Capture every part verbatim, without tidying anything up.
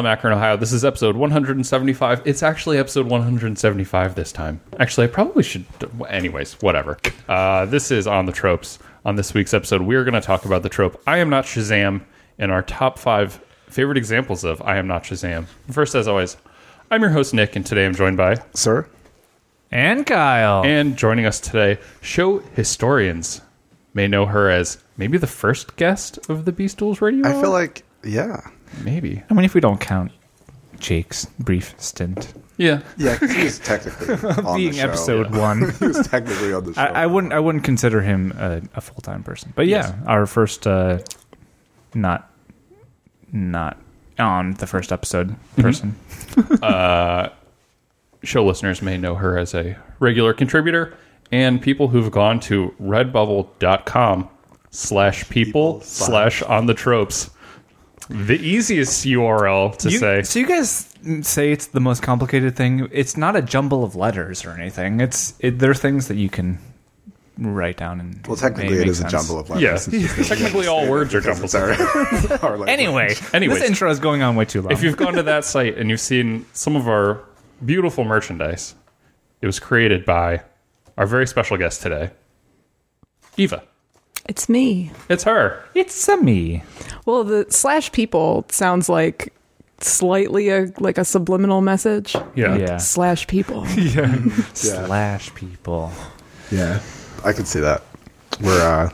Salem, Akron, Ohio. This is episode one hundred seventy-five. It's actually episode one hundred seventy-five this time. Actually, I probably should... Anyways, whatever. Uh, this is On the Tropes. On this week's episode, we are going to talk about the trope I Am Not Shazam and our top five favorite examples of I Am Not Shazam. First, as always, I'm your host, Nick, and today I'm joined by... Sir? And Kyle. And joining us today, show historians may know her as maybe the first guest of the Beastools Radio I Hour? feel like, yeah. Maybe. I mean, if we don't count Jake's brief stint. Yeah. Yeah, because he was technically on Being the show. episode Yeah. one. He was technically on the show. I, I wouldn't I wouldn't consider him a, a full-time person. But yeah, Yes. our first, uh, not, not on the first episode person. uh, show listeners may know her as a regular contributor, and people who've gone to redbubble.com slash people slash on the tropes. The easiest U R L to You- say. So you guys say it's the most complicated thing. It's not a jumble of letters or anything. It's it, there are things that you can write down and well, technically make it is sense. a jumble of Yeah, letters. technically all words are jumbled. Sorry. Our language. Anyway, Anyways. this intro is going on way too long. If you've gone to that site and you've seen some of our beautiful merchandise, it was created by our very special guest today, Eva. It's me. It's her. it's a me. Well, the slash people sounds like slightly a like a subliminal message. Yeah. Yeah. Slash people. Yeah. Yeah. Slash people. Yeah, I could see that. We're, uh,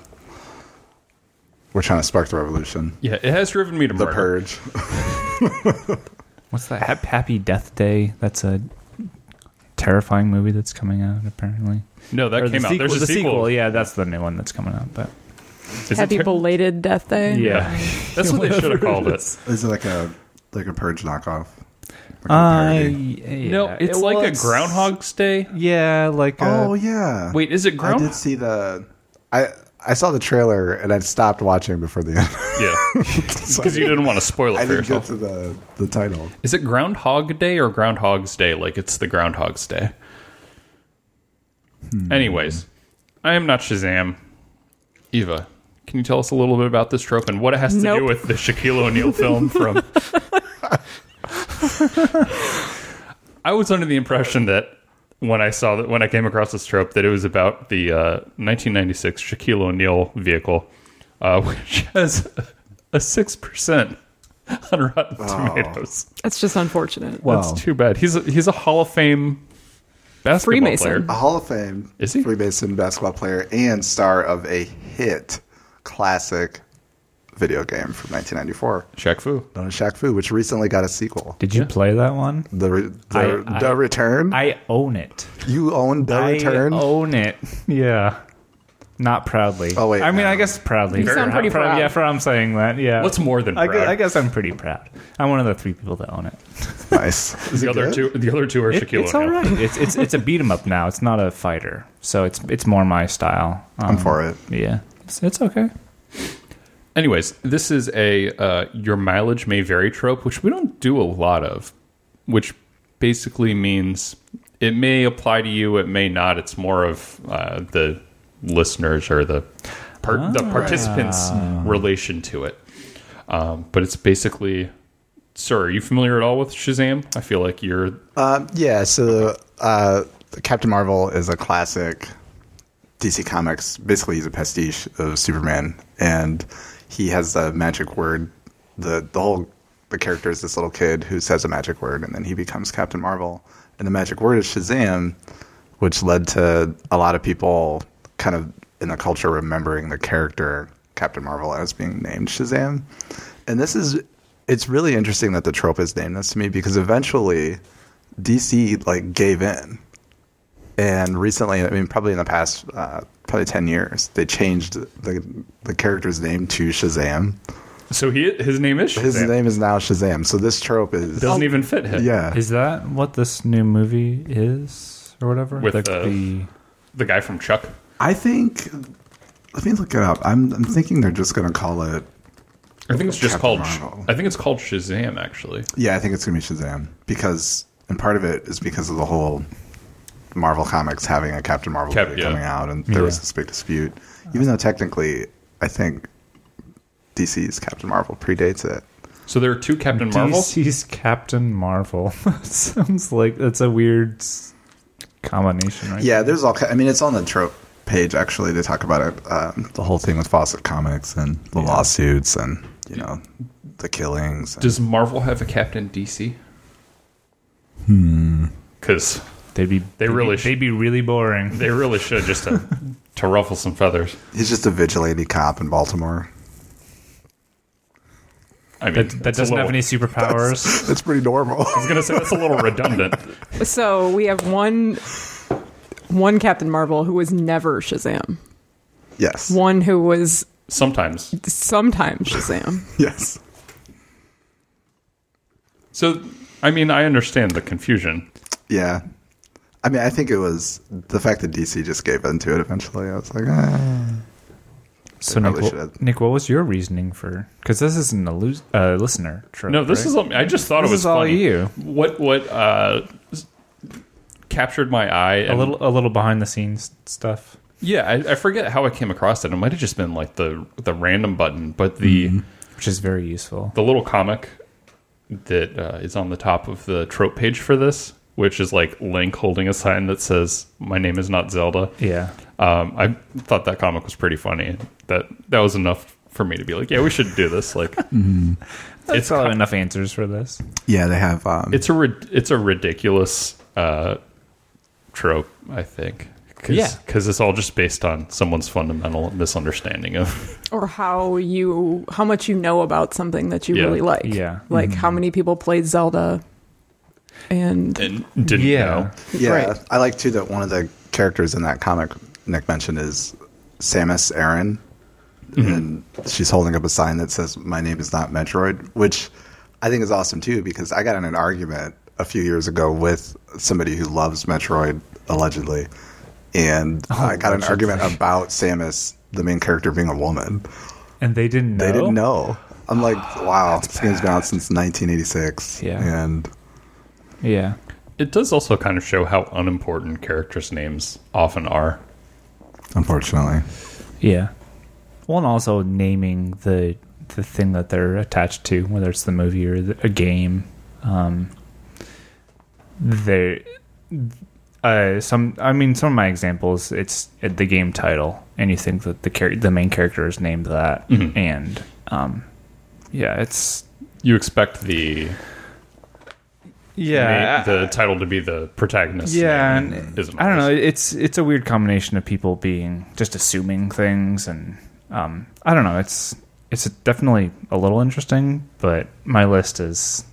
we're trying to spark the revolution. Yeah, it has driven me to The murder. Purge. What's that? Hap- Happy Death Day. That's a terrifying movie that's coming out, apparently. No, that Or came the out. sequel, There's a the sequel. Yeah, that's the new one that's coming out. But Is it Happy ter- belated Death Day. yeah, That's what they should have called it. Is it like a like a Purge knockoff? Like a uh, parody? yeah. No, it's It like a was- Groundhog's Day. Yeah, like a, Oh, yeah. Wait, is it I Ground? did see the... I I saw the trailer and I stopped watching before the end. Yeah, because you didn't want to spoil I it for didn't get yourself. to the, the title. Is it Groundhog Day or Groundhog's Day? Like it's the Groundhog's Day. Hmm. Anyways, I am not Shazam. Eva, can you tell us a little bit about this trope and what it has to Nope. do with the Shaquille O'Neal film from... I was under the impression that when I saw that, when I came across this trope, that it was about the uh, nineteen ninety-six Shaquille O'Neal vehicle, uh, which has a six percent on Rotten Tomatoes. That's just unfortunate. Well, That's too bad. He's a, he's a Hall of Fame basketball Freemason. player. a Hall of Fame Is he? Freemason basketball player and star of a hit classic video game from nineteen ninety-four Shaq Fu. known as Shaq Fu, which recently got a sequel. did you Yeah. play that one? The re- the, I- the I- Return. I own it. you own The I Return. own it. Yeah. Not proudly. Oh, wait, I mean, no. I guess proudly. You sound For- pretty for- proud. Yeah, for I'm saying that. Yeah. What's more than I proud? guess, I guess I'm pretty proud. I'm one of the three people that own it. Nice. Is the it other good? two, the other two are It- Shaquille it's O'Neal. all right. It's it's it's a beat 'em up now. It's not a fighter, so it's it's more my style. Um, I'm for it. Yeah, it's, it's okay. Anyways, this is a uh, your mileage may vary trope, which we don't do a lot of, which basically means it may apply to you, it may not. It's more of uh, the listeners or the par- the participants' relation to it. Um, but it's basically, sir, are you familiar at all with Shazam? I feel like you're. Uh, yeah, so uh, Captain Marvel is a classic D C Comics. Basically, he's a pastiche of Superman, and he has the magic word. The the whole the character is this little kid who says a magic word, and then he becomes Captain Marvel. And the magic word is Shazam, which led to a lot of people kind of in the culture remembering the character Captain Marvel as being named Shazam. And this is, it's really interesting that the trope is named this to me, because eventually D C like gave in. And recently, I mean, probably in the past, uh, probably ten years, they changed the the character's name to Shazam. So he his name is Shazam. His name is now Shazam. So this trope is doesn't even fit him. yeah. Is that what this new movie is, or whatever? With, Like uh, the The guy from Chuck. I think. Let me look it up. I'm I'm thinking they're just going to call it. I think it's just Captain called. Marvel. I think it's called Shazam. Actually, Yeah, I think it's going to be Shazam, because, and part of it is because of the whole Marvel Comics having a Captain Marvel Cap- movie yeah. coming out, and there Yeah. was this big dispute. Even though technically, I think D C's Captain Marvel predates it. So there are two Captain Marvel? D C's Captain Marvel. Sounds like that's a weird s- combination, right? Yeah, there's all. ki- I mean, it's on the trope page actually. They talk about it. Um, the whole thing with Fawcett Comics and the Yeah. lawsuits and you know the killings. And, Does Marvel have a Captain D C? Hmm. Because They'd be They they'd really be, sh- they'd be really boring. they really should just to, to ruffle some feathers. he's just a vigilante cop in Baltimore. I mean, That, that that's a doesn't have little- any superpowers. That's pretty normal. I was going to say that's a little redundant. So we have one one Captain Marvel who was never Shazam. Yes. One who was Sometimes. sometimes Shazam. Yes. So, I mean, I understand the confusion. Yeah. I mean, I think it was the fact that D C just gave into it eventually. I was like, ah. So, Nick, probably what, should've- Nick, what was your reasoning for? Because this isn't a lo- uh, listener trope. No, this right? is. I just thought This it was is all funny. you. What what uh, s- captured my eye? a And, little a little behind the scenes stuff. Yeah, I, I forget how I came across it. It might have just been like the the random button, but the Mm-hmm. Which is very useful. the little comic that uh, is on the top of the trope page for this, which is like Link holding a sign that says "My name is not Zelda." Yeah. Um, I thought that comic was pretty funny. That that was enough for me to be like, yeah, we should do this. Like, It's it's probably ki- enough answers for this. Yeah, they have. Um, it's a rid- it's a ridiculous uh, trope, I think. Cause, Yeah. because it's all just based on someone's fundamental misunderstanding of. Or how you how much you know about something that you Yeah. really like. Yeah. Like how many people played Zelda and And didn't Yeah. know. yeah, right. I like too that one of the characters in that comic Nick mentioned is Samus Aran, and she's holding up a sign that says "My name is not Metroid," which I think is awesome too because I got in an argument a few years ago with somebody who loves Metroid allegedly, and I got an allegedly. argument about Samus, the main character, being a woman. And they didn't know. They didn't know. I'm like, wow, this game's been out since nineteen eighty-six, Yeah. and Yeah. It does also kind of show how unimportant characters' names often are. unfortunately, Yeah. Well, and also naming the the thing that they're attached to, whether it's the movie or the, a game. Um, they, uh, some. I mean, some of my examples. It's at the game title, and you think that the char- the main character is named that, Mhm. and um, yeah, it's You expect the yeah. ma- the title to be the protagonist. Yeah, name, and isn't I don't know. always. It's it's a weird combination of people being just assuming things, and um, I don't know. It's it's definitely a little interesting, but my list is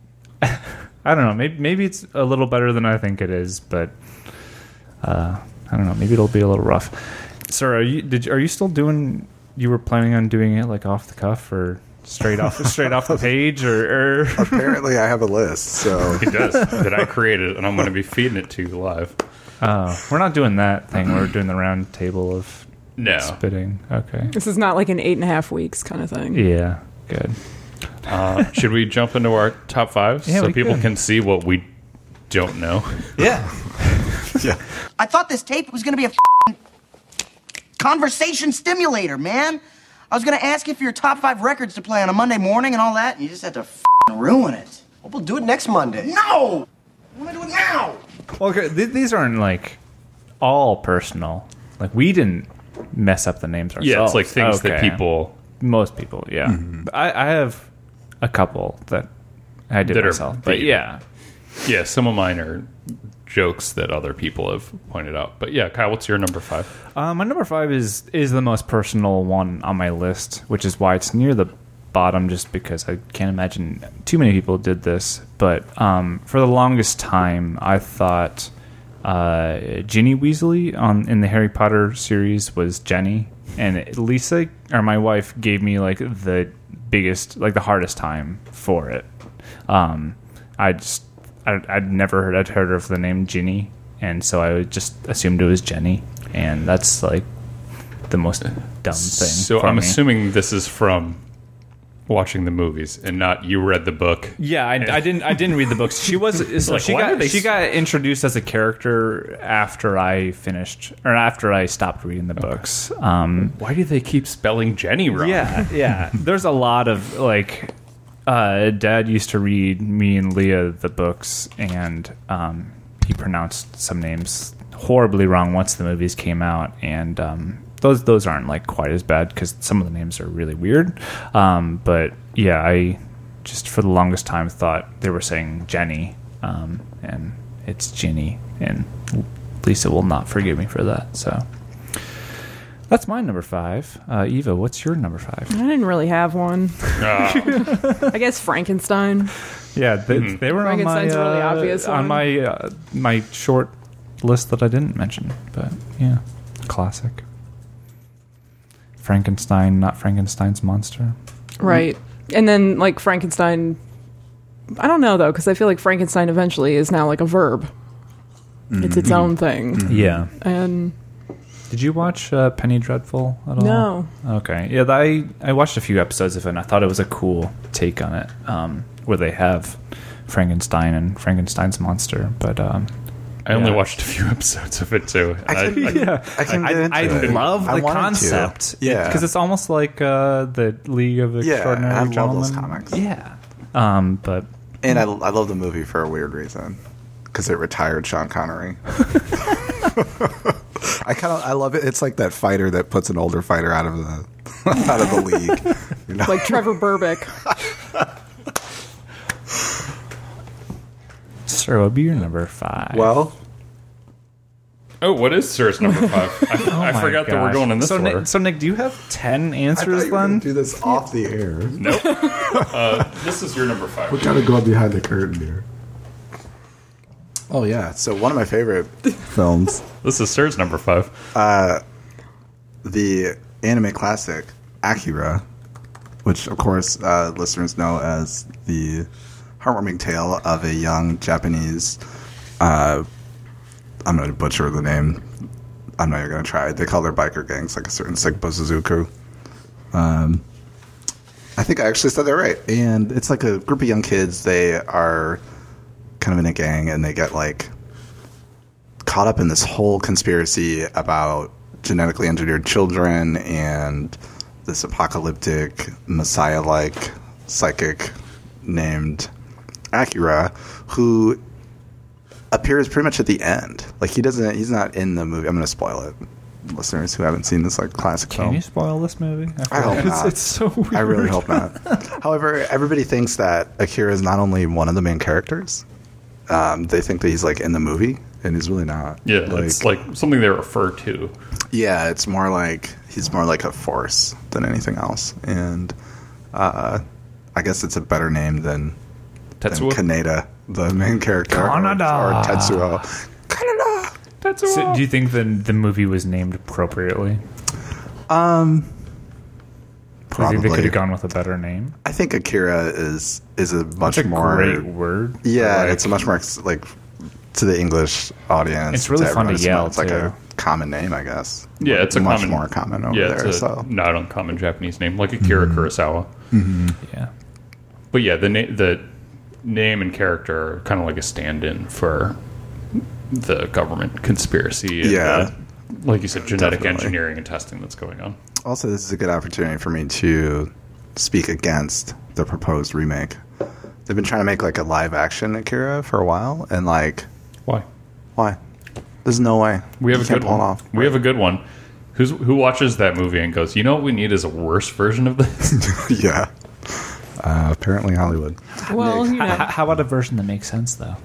I don't know. Maybe maybe it's a little better than I think it is, but uh, I don't know. Maybe it'll be a little rough. Sir, are you did you, are you still doing? You were planning on doing it like off the cuff or straight off straight off the page, or, or apparently I have a list. So He does that I created, and I'm going to be feeding it to you live. oh, we're not doing that thing. We're doing the round table of No, spitting. Okay. this is not like an eight and a half weeks kind of thing. Yeah. Good. uh, should we jump into our top five Yeah, so we people could. can see what we don't know? Yeah. yeah, I thought this tape was gonna be a f***ing conversation stimulator, man. I was gonna ask you for your top five records to play on a Monday morning and all that, and you just had to f***ing ruin it. Well, we'll do it next Monday. No! I wanna do it now! Well, okay, th- these aren't like all personal. Like we didn't mess up the names ourselves. Yeah, it's like things that Okay. people Most people, yeah. I, I have a couple that I did That are myself, but the- yeah. Yeah, some of mine are jokes that other people have pointed out. But yeah, Kyle, what's your number five? Uh, my number five is is the most personal one on my list, which is why it's near the bottom, just because I can't imagine too many people did this. But um, for the longest time, I thought uh, Ginny Weasley on in the Harry Potter series was Jenny, and Lisa, or my wife, gave me like the biggest, like the hardest time for it. Um, I just I, I'd never heard I'd heard of the name Ginny, and so I just assumed it was Jenny, and that's like the most dumb thing. So for I'm me. assuming this is from watching the movies and not you read the book. Yeah, I, I didn't. I didn't read the books. She was. So Like, she why got. did they She s- got introduced as a character after I finished, or after I stopped reading the books. Um, Why do they keep spelling Jenny wrong? yeah, yeah. There's a lot of like Uh, Dad used to read me and Leah the books, and um, he pronounced some names horribly wrong once the movies came out, and um, those those aren't like quite as bad because some of the names are really weird. Um, but yeah, I just for the longest time thought they were saying Jenny, um, and it's Ginny, and Lisa will not forgive me for that. So that's my number five. Uh, Eva, what's your number five? I didn't really have one. Uh, I guess Frankenstein. Yeah, they, Mhm. they were on my Frankenstein's a really uh, obvious on one. my uh, my short list that I didn't mention, but yeah, classic. Frankenstein, not Frankenstein's monster. Right. And then, like, Frankenstein... I don't know, though, because I feel like Frankenstein eventually is now, like, a verb. It's its own thing. Yeah. And... Did you watch uh, Penny Dreadful at all? No. Okay. Yeah, I I watched a few episodes of it, and I thought it was a cool take on it, um, where they have Frankenstein and Frankenstein's monster, but... Um, I only Yeah. watched a few episodes of it too. I I, can- I, yeah, I can get into I, it. love I the wanted to. concept. Yeah. because it's almost like uh, the League of Yeah, Extraordinary I love Gentlemen. those comics. Yeah, um, but And I, I love the movie for a weird reason, because it retired Sean Connery. I kind of I love it. It's like that fighter that puts an older fighter out of the out of the league. You know? Like Trevor Burbick. sir, what would be your number five? Well, oh, what is Sir's number five? I, Oh I my forgot that we're gosh. going in this so order. Nick, so Nick, do you have ten I answers thought you were then? gonna do this off the air. Nope. Uh, this is your number five. We gotta go behind the curtain here. Oh yeah, so one of my favorite films, This is Sir's number five. the anime classic Akira, which of course uh, listeners know as the heartwarming tale of a young Japanese. Uh, I'm going to butcher the name. I'm not even going to try. They call their biker gangs like a certain Sekbo Suzuku. Um, I think I actually said that right. And it's like a group of young kids. They are kind of in a gang, and they get like caught up in this whole conspiracy about genetically engineered children and this apocalyptic messiah-like psychic named Akira, who appears pretty much at the end. Like he doesn't, he's not in the movie. I'm going to spoil it, listeners who haven't seen this like classic Can film. you spoil this movie? I hope it's, not. It's so weird. I really hope not. However, everybody thinks that Akira is not only one of the main characters. Um, they think that he's like in the movie, and he's really not. Yeah, it's like something they refer to. Yeah, it's more like he's more like a force than anything else, and uh, I guess it's a better name than, than Tetsuo? Kaneda, the main character, or, Kaneda. or Tetsuo. Kaneda. Tetsuo. So, do you think the the movie was named appropriately? Um, Do you think they could probably. have gone with a better name? I think Akira is is a much It's a more great word. Yeah, Like, it's a much more like to the English audience. It's really fun to everyone, yell, It's like too. a common name, I guess. Yeah, it's a much common, more common over yeah, there. it's a So not uncommon Japanese name, like Akira Kurosawa. yeah. But yeah, the na- the name and character are kind of like a stand-in for the government conspiracy. And, Yeah. uh, like you said, genetic Definitely. engineering and testing that's going on. also, this is a good opportunity for me to speak against the proposed remake. They've been trying to make like a live action Akira for a while, and like, Why? why? There's no way We have You a can't good pull one. it off. We have a good one. Who's who watches that movie and goes, you know what we need is a worse version of this? Yeah. Uh, apparently, Hollywood. Well, you know. H- how about a version that makes sense though?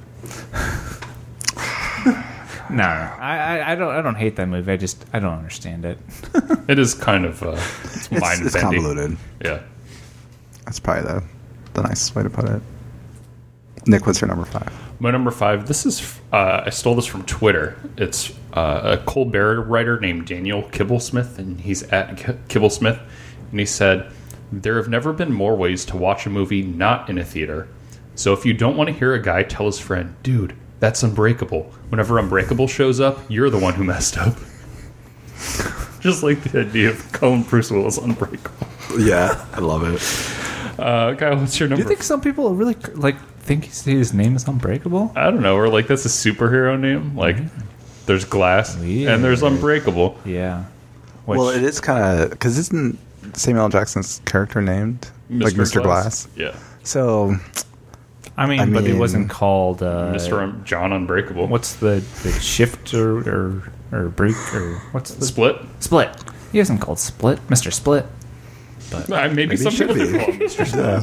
no, no, I, I, I don't. I don't hate that movie. I just I don't understand it. It is kind of uh, it's It's, mind it's bending. convoluted. Yeah. That's probably the the nicest way to put it. Nick, what's your number five? My number five. This is uh, I stole this from Twitter. It's uh, a Colbert writer named Daniel Kibblesmith, and he's at K- Kibblesmith, and he said, "There have never been more ways to watch a movie not in a theater. So if you don't want to hear a guy tell his friend, dude, that's Unbreakable. Whenever Unbreakable shows up, you're the one who messed up." Just like the idea of calling Bruce Willis Unbreakable. Yeah, I love it. Uh, Kyle, what's your Do number? you think some people really like think his- his name is Unbreakable? I don't know. Or like that's a superhero name. Like there's Glass Weird. and there's Unbreakable. Yeah. Which, Well, it is kind of because isn't Samuel L. Jackson's character named like Mister Glass? Yeah. So, I mean, I but it mean- wasn't called uh, Mister John Unbreakable. What's the, the shift or, or or break or what's the Split? Split? He isn't called Split, Mister Split. Uh, maybe, Maybe some it should people be. do call him Mister Split. yeah,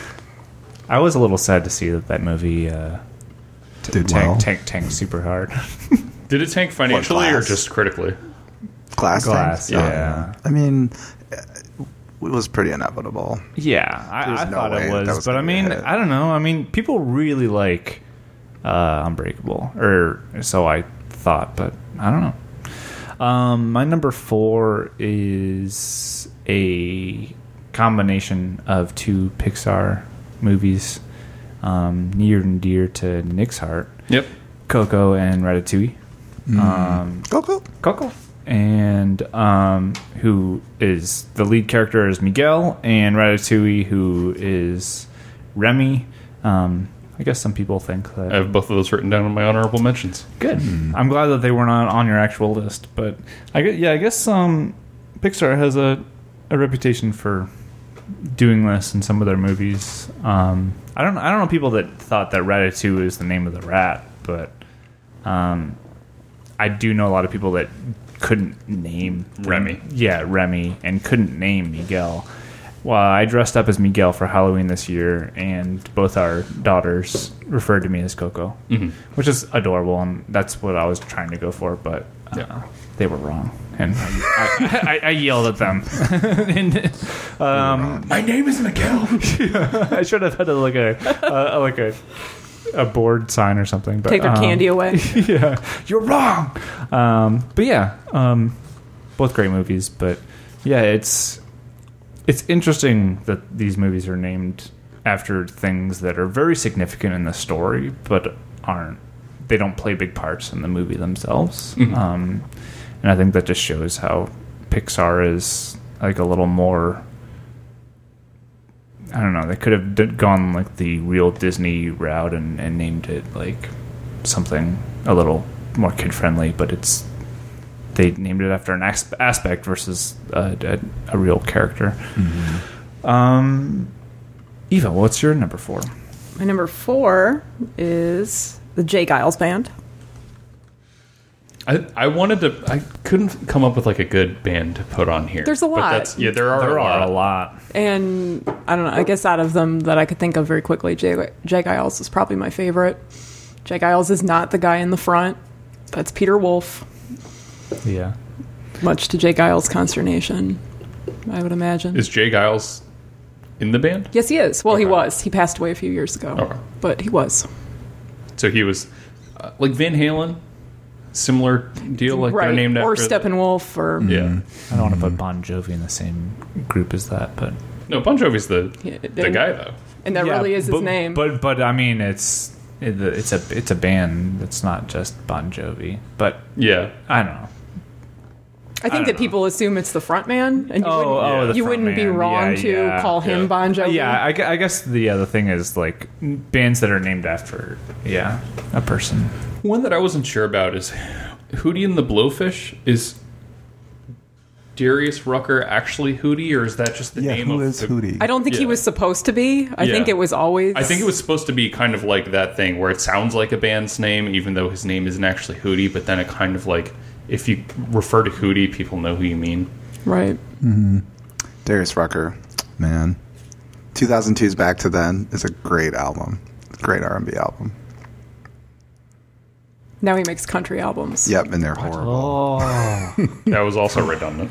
I was a little sad to see that that movie uh, did tank, well. tank tanked super hard. Did it tank financially or Glass? just critically? Glass, Glass, things? yeah. I mean, it was pretty inevitable. Yeah, I, There's I no thought way it was, that was but I gonna be a mean, hit. I don't know. I mean, people really like uh, Unbreakable, or so I thought, but I don't know. Um, my number four is a combination of two Pixar movies, um, near and dear to Nick's heart: Yep. Coco and Ratatouille. Um, Go, go. Coco. And um, who is the lead character is Miguel, and Ratatouille, who is Remy. Um, I guess some people think that. I have both of those written down in my honorable mentions. Good. I'm glad that they were not on your actual list, but I guess, yeah, I guess um, Pixar has a, a reputation for doing this in some of their movies. Um, I don't I don't know people that thought that Ratatouille is the name of the rat, but um, I do know a lot of people that couldn't name Remy. Yeah, Remy, and couldn't name Miguel. Well, I dressed up as Miguel for Halloween this year, and both our daughters referred to me as Coco, Mhm. which is adorable, and that's what I was trying to go for, but uh, Yeah. they were wrong, and I, I, I yelled at them. and, um, My name is Miguel. I should have had a, like a uh, like a a board sign or something. But, Take their um, candy away. Yeah, you're wrong. Um, but yeah, um, both great movies. But yeah, it's it's interesting that these movies are named after things that are very significant in the story, but aren't. They don't play big parts in the movie themselves. Mhm. Um, and I think that just shows how Pixar is like a little more. I don't know. They could have d- gone like the real Disney route and, and named it like something a little more kid friendly, but it's they named it after an as- aspect versus a, a, a real character. Um, Eva, what's your number four? My number four is the Jay Giles Band. I, I wanted to. I couldn't come up with like a good band to put on here. There's a But lot. that's, yeah, there are There a are lot. a lot. And I don't know, I guess out of them that I could think of very quickly, Jay, Jay Giles is probably my favorite. Jay Giles is not the guy in the front. That's Peter Wolf, Yeah. much to Jay Giles' consternation, I would imagine. Is Jay Giles in the band? Yes, he is. Well, he Okay. was. He passed away a few years ago. Okay. But he was. So he was uh, like Van Halen, similar deal. Like they're right. named Or after. Steppenwolf or... Yeah. I don't want to put Bon Jovi in the same group as that, but No, Bon Jovi's the Yeah, the they- guy though. And that Yeah, really is his but, name. But but I mean, it's it, it's a it's a band. It's not just Bon Jovi. But Yeah. I don't know. I think don't that know. people assume it's the front man, and you Oh, wouldn't, oh, the you front wouldn't be man. wrong Yeah, to yeah, call him yeah. Bon Jovi. Yeah, I, gu- I guess the other thing is like bands that are named after yeah a person. One that I wasn't sure about is Hootie and the Blowfish. Is Darius Rucker actually Hootie, or is that just the Yeah, name who of is the, Hootie? I don't think he Yeah. was supposed to be. I Yeah. think it was always... I think it was supposed to be kind of like that thing where it sounds like a band's name, even though his name isn't actually Hootie. But then it kind of like, if you refer to Hootie, people know who you mean. Right. Darius Rucker, man. two thousand two's Back to Then is a great album. Great R and B album. Now he makes country albums. Yep, and they're horrible. Oh, That was also redundant.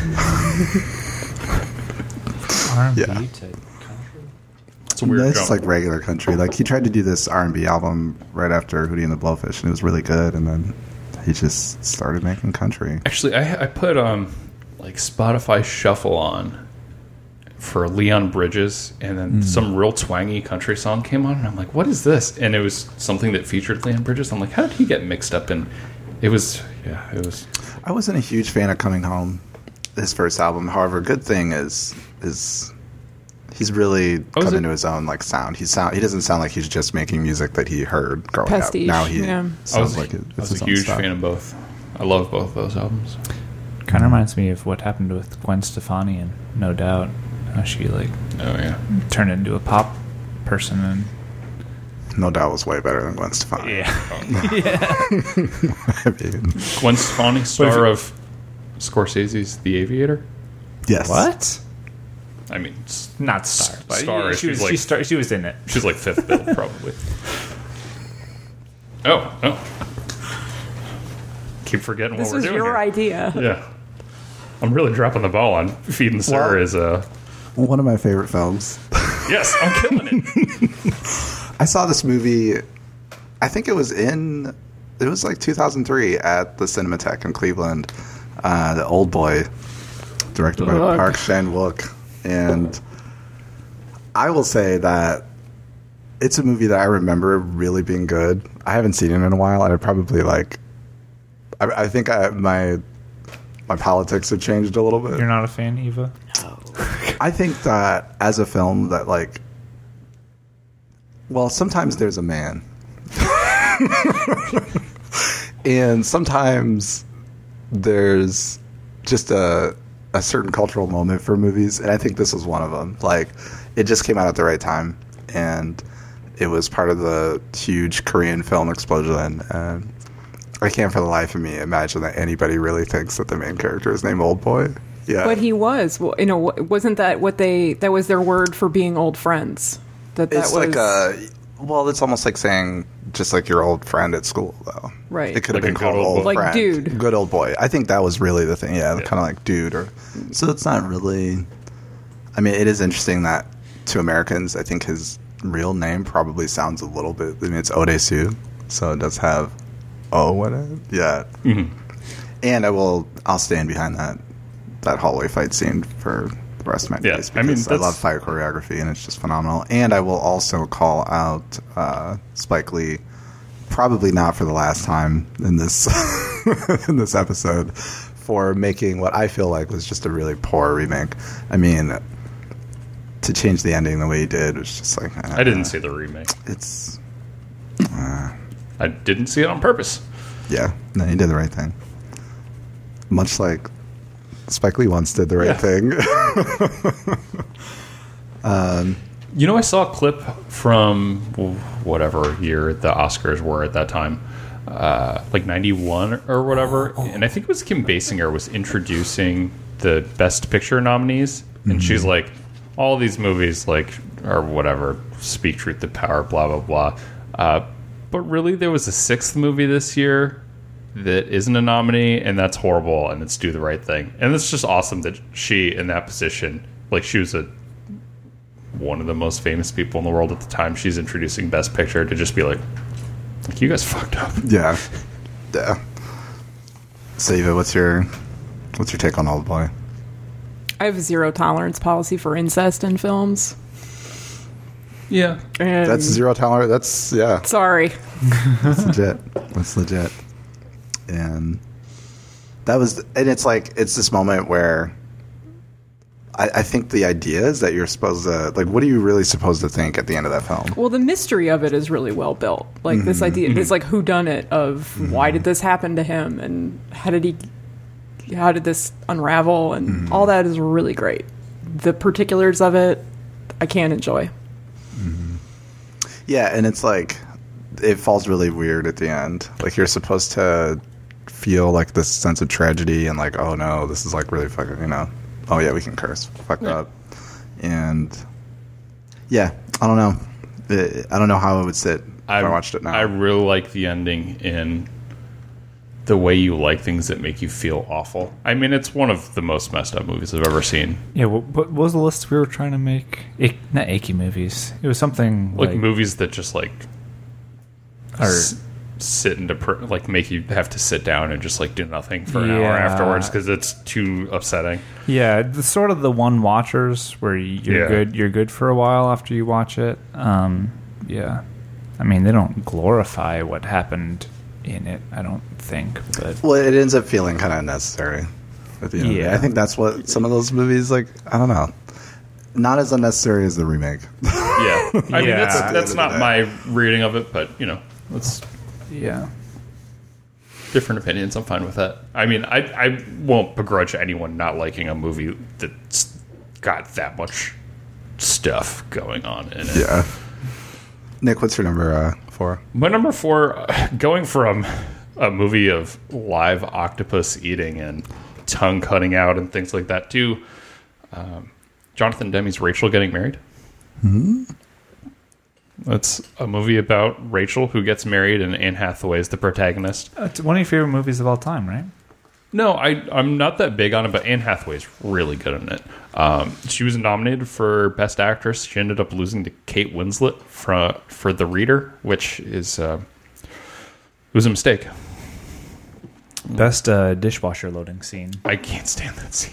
R and B Yeah. to It's a weird That's jump. like regular country. Like he tried to do this R and B album right after Hootie and the Blowfish, and it was really good. And then he just started making country. Actually, I, I put um like Spotify Shuffle on for Leon Bridges, and then some real twangy country song came on, and I'm like, what is this? And it was something that featured Leon Bridges. I'm like, how did he get mixed up in? It was, yeah, it was. I wasn't a huge fan of Coming Home, his first album. However, good thing is is he's really Oh, is come it- into his own like sound. He sound he doesn't sound like he's just making music that he heard growing Pastiche, up. Now he yeah. I sounds was, like it, I it's was his a own huge stuff. fan of both. I love both those albums. kind of reminds me of what happened with Gwen Stefani and No Doubt. How she like Oh yeah, turned into a pop person. And No Doubt was way better than Gwen Stefani. yeah, I mean, Gwen Stefani, star of Scorsese's The Aviator. yes. what? I mean, s- Not star, but Star, she she's was like- she, star, she was in it. she's like fifth bill, probably. Oh, oh. Keep forgetting This what we're was doing your here. idea. Yeah. I'm really dropping the ball on Feeding Sir Well- is a... One of my favorite films. Yes, I'm killing it. I saw this movie, I think it was in, it was like two thousand three at the Cinematheque in Cleveland. Uh, the Old Boy, directed by Ugh. Park Chan-wook. And I will say that it's a movie that I remember really being good. I haven't seen it in a while. I probably like, I, I think I, my my politics have changed a little bit. You're not a fan, Eva? I think that as a film that like, well, sometimes there's a man. And sometimes there's just a a certain cultural moment for movies, and I think this was one of them. Like, it just came out at the right time, and it was part of the huge Korean film explosion. And I can't for the life of me imagine that anybody really thinks that the main character is named Old Boy. Yeah, But he was, well, you know, wasn't that what they, that was their word for being old friends? That that it's was, like a well, it's almost like saying just like your old friend at school, though. Right. It could have Like been a good called old old boy. Like friend. dude. Good old boy. I think that was really the thing. Yeah, Yeah. kind of like dude. Or so it's not really. I mean, it is interesting that to Americans, I think his real name probably sounds a little bit. I mean, it's Odesu, so it does have O in it. Yeah. Mm-hmm. And I will. I'll stand behind that that hallway fight scene for the rest of my Yeah, days I mean, because I, that's- love fight choreography and it's just phenomenal. And I will also call out uh, Spike Lee, probably not for the last time in this in this episode, for making what I feel like was just a really poor remake. I mean, to change the ending the way he did was just like uh, I didn't see the remake. It's I didn't see it on purpose. yeah, no, he did the right thing. Much like Spike Lee once did the right Yeah. thing. You know, I saw a clip from whatever year the Oscars were at that time, uh, like ninety-one or whatever, and I think it was Kim Basinger was introducing the Best Picture nominees, and she's like, all these movies, like, or whatever, speak truth to power, blah, blah, blah. Uh, but really, there was a sixth movie this year that isn't a nominee, and that's horrible, and it's Do the Right Thing. And it's just awesome that she, in that position, like, she was a one of the most famous people in the world at the time, she's introducing Best Picture, to just be like, like you guys fucked up. Yeah, yeah. So, Eva, what's your what's your take on Old Boy? I have a zero tolerance policy for incest in films. Yeah. And That's zero tolerance. That's yeah. sorry. That's legit. That's legit. And that was, and it's like it's this moment where I, I think the idea is that you're supposed to like, what are you really supposed to think at the end of that film? Well, the mystery of it is really well built. Like this idea, this like whodunit of why did this happen to him and how did he, how did this unravel, and all that is really great. The particulars of it, I can't enjoy. Yeah, and it's like it falls really weird at the end. Like you're supposed to feel like this sense of tragedy and like, oh no, this is like really fucking, you know, oh yeah, we can curse, fucked Yeah. up, and yeah, I don't know, It- I don't know how it would sit if I, watched it now. I really like the ending in the way you like things that make you feel awful. I mean, it's one of the most messed up movies I've ever seen. Yeah, what, what was the list we were trying to make? Ach- not achy movies. It was something Like, like, movies that just like or, s- sit into per- like make you have to sit down and just like do nothing for an hour Yeah. afterwards because it's too upsetting. yeah, the sort of the one watchers where you're Yeah. good. You're good for a while after you watch it. Um, yeah, I mean they don't glorify what happened in it. I don't think, but well, it ends up feeling kind of unnecessary at the end. Of the day. Yeah. I think that's what some of those movies like. I don't know, not as unnecessary as the remake. Yeah, I mean Yeah. that's At the that's end of not the my reading of it, but you know, it's yeah. different opinions. I'm fine with that. I mean, I I won't begrudge anyone not liking a movie that's got that much stuff going on in it. Yeah. Nick, what's your number uh, four? My number four, uh, going from a movie of live octopus eating and tongue cutting out and things like that to um, Jonathan Demme's Rachel Getting Married. Hmm. It's a movie about Rachel who gets married, and Anne Hathaway is the protagonist. Uh, It's one of your favorite movies of all time, right? No, I, I'm not that big on it, but Anne Hathaway's really good in it. Um, she was nominated for Best Actress. She ended up losing to Kate Winslet for, for The Reader, which is uh, it was a mistake. Best uh, dishwasher loading scene. I can't stand that scene.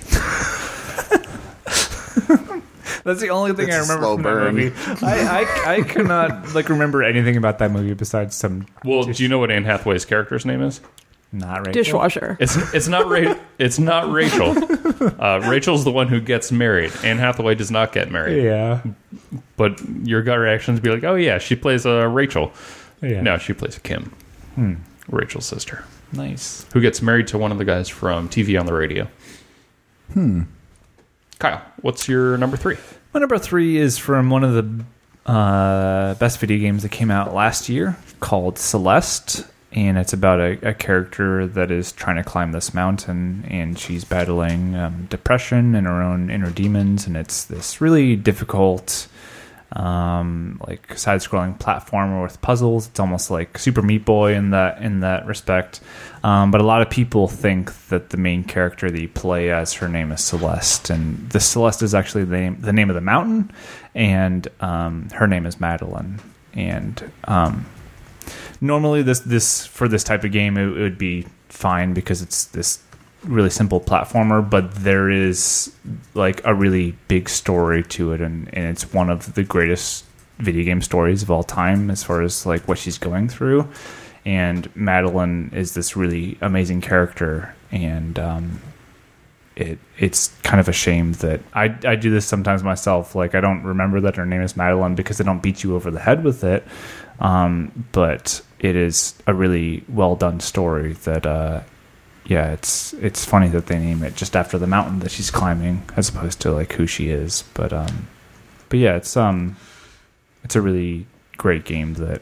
That's the only thing It's I a remember slow from burn. that movie. I, I I cannot like remember anything about that movie besides some. Well, dish- do you know what Anne Hathaway's character's name is? not right? Dishwasher. It's it's not Ra- it's not Rachel. Uh, Rachel's the one who gets married. Anne Hathaway does not get married. Yeah. But your gut reactions be like, oh yeah, she plays a uh, Rachel. Yeah. No, she plays a Kim, Hmm. Rachel's sister, Nice. who gets married to one of the guys from T V on the Radio. Hmm. Kyle, what's your number three? My number three is from one of the uh, best video games that came out last year called Celeste. And it's about a, a character that is trying to climb this mountain, and she's battling um, depression and her own inner demons. And it's this really difficult, um, like side-scrolling platformer with puzzles. It's almost like Super Meat Boy in that in that respect. Um, but a lot of people think that the main character that you play as, her name is Celeste, and the Celeste is actually the name, the name of the mountain, and um, her name is Madeline. And um, normally, this this for this type of game, it, it would be fine because it's this really simple platformer. But there is like a really big story to it, and, and it's one of the greatest video game stories of all time as far as like what she's going through. And Madeline is this really amazing character, and um, it it's kind of a shame that I I do this sometimes myself. Like I don't remember that her name is Madeline because they don't beat you over the head with it. Um, but it is a really well done story that, uh, yeah, it's, it's funny that they name it just after the mountain that she's climbing as opposed to like who she is. But, um, but yeah, it's, um, it's a really great game that,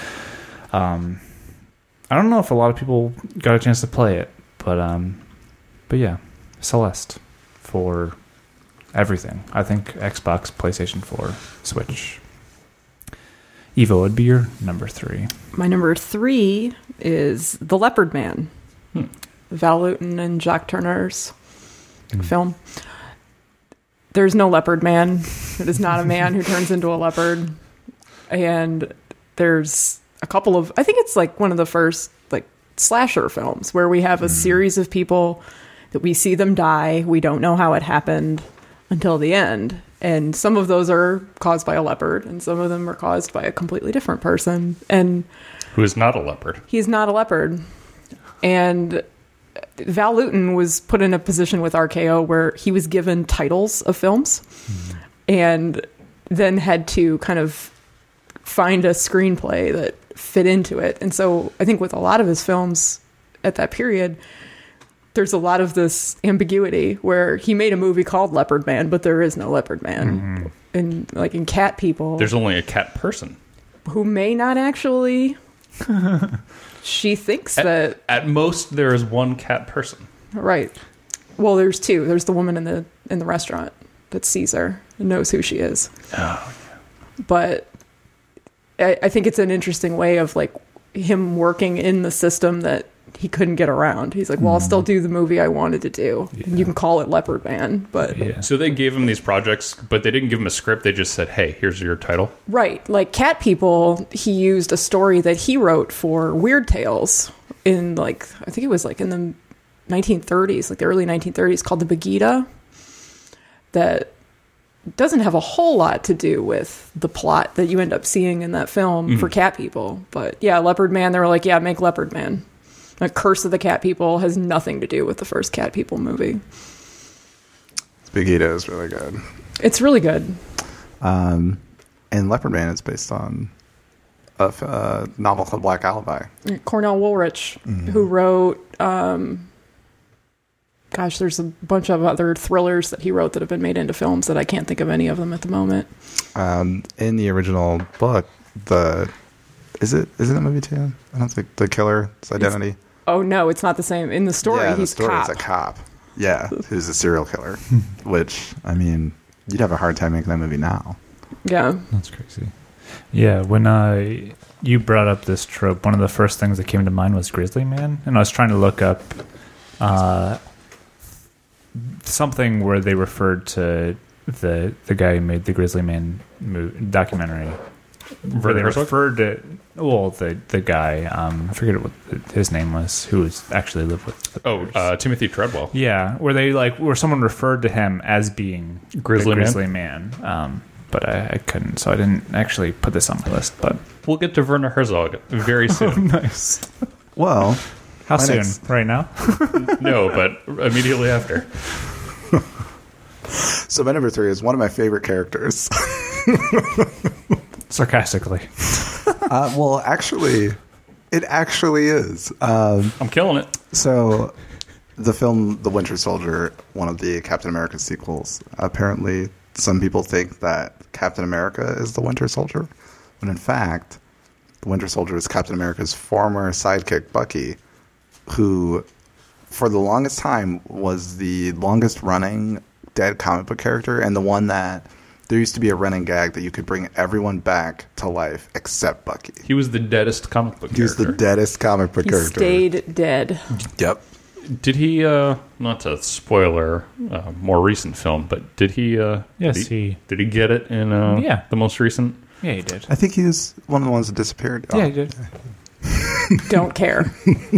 um, I don't know if a lot of people got a chance to play it, but, um, but yeah, Celeste for everything. I think Xbox, PlayStation four, Switch. Evo would be your number three. My number three is The Leopard Man. Hmm. Val Lewton and Jack Turner's film. There's no leopard man. It is not a man who turns into a leopard. And there's a couple of, I think it's like one of the first like slasher films where we have a mm. series of people that we see them die. We don't know how it happened until the end. And some of those are caused by a leopard, and some of them are caused by a completely different person. And who is not a leopard. He's not a leopard. And Val Lewton was put in a position with R K O where he was given titles of films mm-hmm. and then had to kind of find a screenplay that fit into it. And so I think with a lot of his films at that period, there's a lot of this ambiguity where he made a movie called Leopard Man, but there is no Leopard Man. Mm-hmm. And like in Cat People, there's only a cat person who may not actually. She thinks at, that at most there is one cat person. Right. Well, there's two. There's the woman in the in the restaurant that sees her and knows who she is. Oh, yeah. But I, I think it's an interesting way of like him working in the system that he couldn't get around. He's like, well, I'll still do the movie I wanted to do. Yeah. And you can call it Leopard Man, but yeah. So they gave him these projects, but they didn't give him a script. They just said, hey, here's your title. Right. Like Cat People, he used a story that he wrote for Weird Tales in like, I think it was like in the nineteen thirties, like the early nineteen thirties, called The Begida, that doesn't have a whole lot to do with the plot that you end up seeing in that film mm-hmm. for Cat People. But yeah, Leopard Man, they were like, yeah, make Leopard Man. Like Curse of the Cat People has nothing to do with the first Cat People movie. Begida is really good. It's really good. Um, and Leopard Man is based on a, a novel called Black Alibi. Cornell Woolrich, mm-hmm. who wrote, um, gosh, there's a bunch of other thrillers that he wrote that have been made into films that I can't think of any of them at the moment. Um, in the original book, the is it is it a movie too? I don't think the killer's identity. Oh no, it's not the same. In the story, yeah, in the he's story, cop. it's a cop. Yeah, who's a serial killer. Which I mean, you'd have a hard time making that movie now. Yeah, That's crazy. Yeah, when I you brought up this trope, one of the first things that came to mind was Grizzly Man, and I was trying to look up uh, something where they referred to the the guy who made the Grizzly Man movie, documentary, where they Herzog? referred to well the the guy um, I forget what his name was, who was actually lived with. The Oh, Bears. uh, Timothy Treadwell. Yeah, where they like where someone referred to him as being Grizzly the Man? Grizzly Man. Um, but I, I couldn't, so I didn't actually put this on my list. But We'll get to Werner Herzog very soon. nice. Well, How My soon? next- Right now? No, but immediately after. so my number three is one of my favorite characters. Sarcastically. uh, well, actually, it actually is. Um, I'm killing it. So, the film The Winter Soldier, one of the Captain America sequels, apparently some people think that Captain America is the Winter Soldier, when in fact, the Winter Soldier is Captain America's former sidekick, Bucky, who, for the longest time, was the longest-running dead comic book character, and the one that there used to be a running gag that you could bring everyone back to life except Bucky. He was the deadest comic book He was character. the deadest comic book he character. stayed dead. Yep. Did he, uh, not to spoiler uh, more recent film, but did he, uh, Yes, did he- did he get it in uh, Yeah. the most recent? Yeah, you did. I think he was one of the ones that disappeared. Yeah, Oh. you did. Don't care.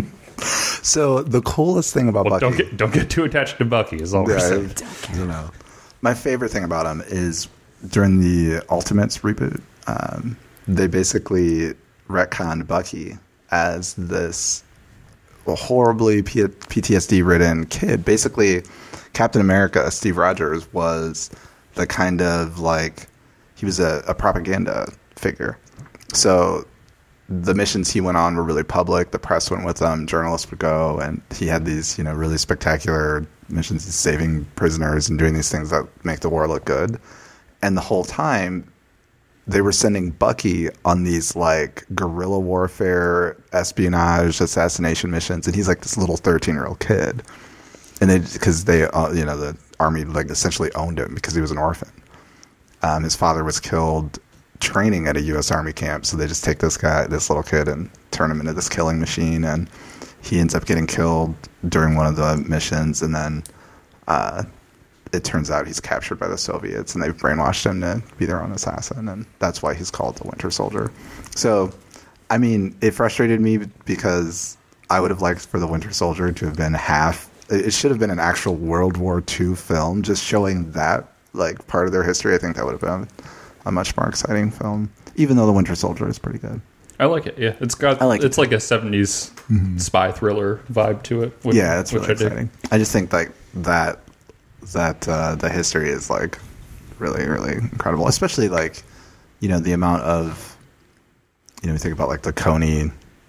So the coolest thing about Well, Bucky, don't get don't get too attached to Bucky. Is all we're yeah, saying. you know, my favorite thing about him is during the Ultimates reboot, um, they basically retconned Bucky as this horribly P- PTSD-ridden kid. Basically, Captain America, Steve Rogers, was the kind of like he was a, a propaganda figure. So the missions he went on were really public. The press went with them. Journalists would go, and he had these, you know, really spectacular missions, saving prisoners and doing these things that make the war look good. And the whole time, they were sending Bucky on these like guerrilla warfare, espionage, assassination missions, and he's like this little thirteen-year-old kid. And they, because they, uh, you know, the army like essentially owned him because he was an orphan. Um, his father was killed training at a U S Army camp, so they just take this guy, this little kid, and turn him into this killing machine. And he ends up getting killed during one of the missions, and then uh, it turns out he's captured by the Soviets, and they've brainwashed him to be their own assassin, and that's why he's called the Winter Soldier. So, I mean, it frustrated me because I would have liked for the Winter Soldier to have been half. It should have been an actual World War Two film, just showing that like part of their history. I think that would have been a much more exciting film, even though the Winter Soldier is pretty good. I like it. Yeah, it's got. I like it's it. like a seventies spy thriller vibe to it. Which, Yeah, it's which really I dig. exciting. I just think like that that uh, the history is like really really incredible, especially like you know the amount of you know you think about like the Kony,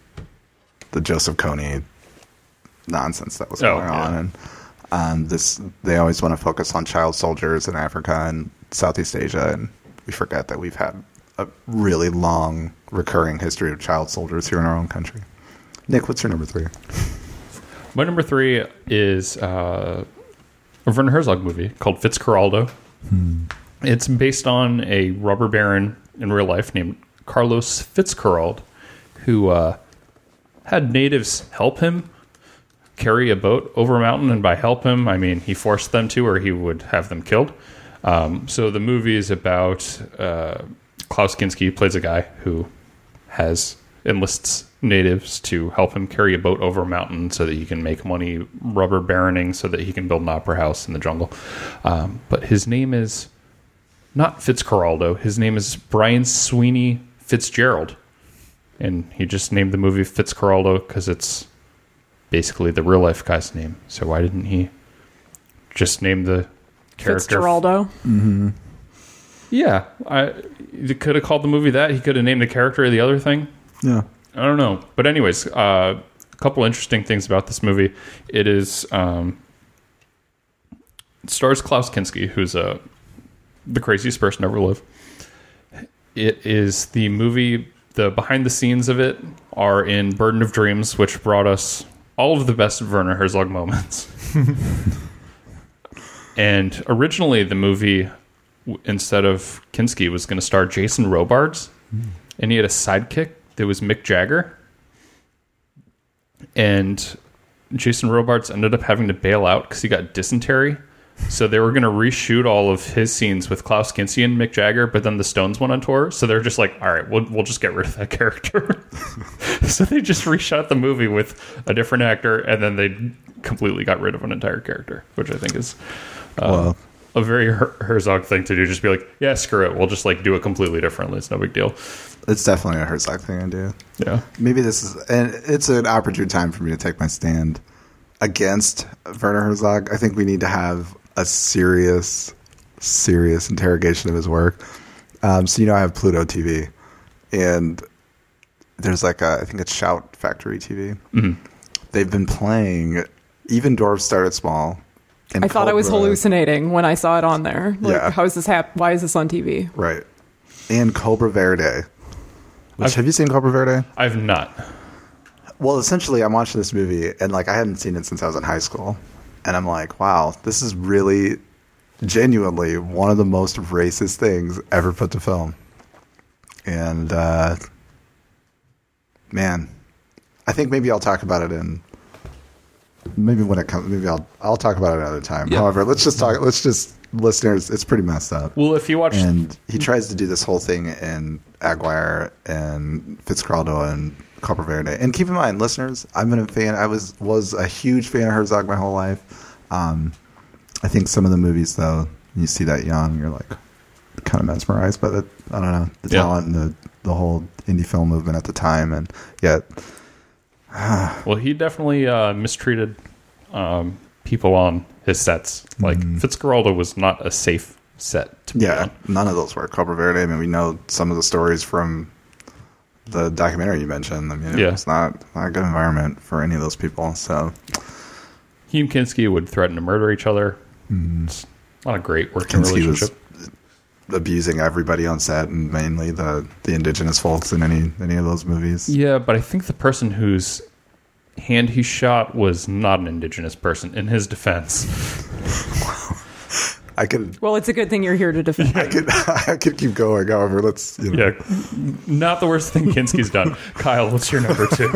the Joseph Kony nonsense that was Oh, going yeah. on, and um, this they always want to focus on child soldiers in Africa and Southeast Asia, and we forget that we've had a really long recurring history of child soldiers here in our own country. Nick, what's your number three? My number three is uh, a Werner Herzog movie called Fitzcarraldo. It's based on a robber baron in real life named Carlos Fitzcarrald, who uh, had natives help him carry a boat over a mountain, and by help him, I mean he forced them to, or he would have them killed. Um, so the movie is about uh, Klaus Kinski plays a guy who has enlists natives to help him carry a boat over a mountain so that he can make money rubber baroning so that he can build an opera house in the jungle. Um, but his name is not Fitzcarraldo. His name is Brian Sweeney Fitzgerald. And he just named the movie Fitzcarraldo because it's basically the real life guy's name. So why didn't he just name the character? Fitzgeraldo. Yeah. I, he could have called the movie that. He could have named the character the other thing. Yeah. I don't know. But anyways, uh, a couple interesting things about this movie. It is um, it stars Klaus Kinski, who's uh, the craziest person to ever live. it is the movie. The behind the scenes of it are in Burden of Dreams, which brought us all of the best Werner Herzog moments. And originally, the movie, instead of Kinski, was going to star Jason Robards, mm. and he had a sidekick that was Mick Jagger. And Jason Robards ended up having to bail out because he got dysentery. So they were going to reshoot all of his scenes with Klaus Kinski and Mick Jagger, but then the Stones went on tour. So they're just like, all right, we'll, we'll just get rid of that character. So they just reshot the movie with a different actor, and then they completely got rid of an entire character, which I think is uh, well, a very Her- Herzog thing to do. Just be like, yeah, screw it. We'll just like do it completely differently. It's no big deal. It's definitely a Herzog thing to do. Yeah. Maybe this is, and it's an opportune time for me to take my stand against Werner Herzog. I think we need to have a serious, serious interrogation of his work. Um, so, you know, I have Pluto T V, and there's like a, I think it's Shout Factory T V. Mm-hmm. They've been playing, even Dwarves Started Small. And I thought Cobra. I was hallucinating when I saw it on there. Like, Yeah. how is this hap- Why is this on T V? Right. And Cobra Verde. Which, I've- have you seen Cobra Verde? I've not. Well, essentially, I'm watching this movie, and like I hadn't seen it since I was in high school. And I'm like, wow, this is really, genuinely one of the most racist things ever put to film. And, uh, man, I think maybe I'll talk about it in, maybe when it comes, maybe I'll, I'll talk about it another time. Yeah. However, let's just talk, let's just, listeners, it's pretty messed up. Well, if you watch... And he tries to do this whole thing in Aguirre and Fitzcarraldo and Cobra Verde. And keep in mind, listeners, I've been a fan. I was was a huge fan of Herzog my whole life. Um, I think some of the movies, though, you see that young, you're like kind of mesmerized by the, I don't know, the Yeah. talent and the, the whole indie film movement at the time. And yet, Well, he definitely uh, mistreated um, people on his sets. Like, Mm-hmm. Fitzcarraldo was not a safe set to be yeah, on. none of those were. Cobra Verde, I mean, we know some of the stories from the documentary you mentioned. I mean, Yeah. it's not, not a good environment for any of those people. So, He and Kinski would threaten to murder each other. Mm-hmm. It's not a great working Kinski relationship. was abusing everybody on set, and mainly the, the indigenous folks in any any of those movies. Yeah, but I think the person whose hand he shot was not an indigenous person, in his defense. I could Well, it's a good thing you're here to defend. I could I could keep going. However, let's you know. Yeah, not the worst thing Kinski's done. Kyle, what's your number two?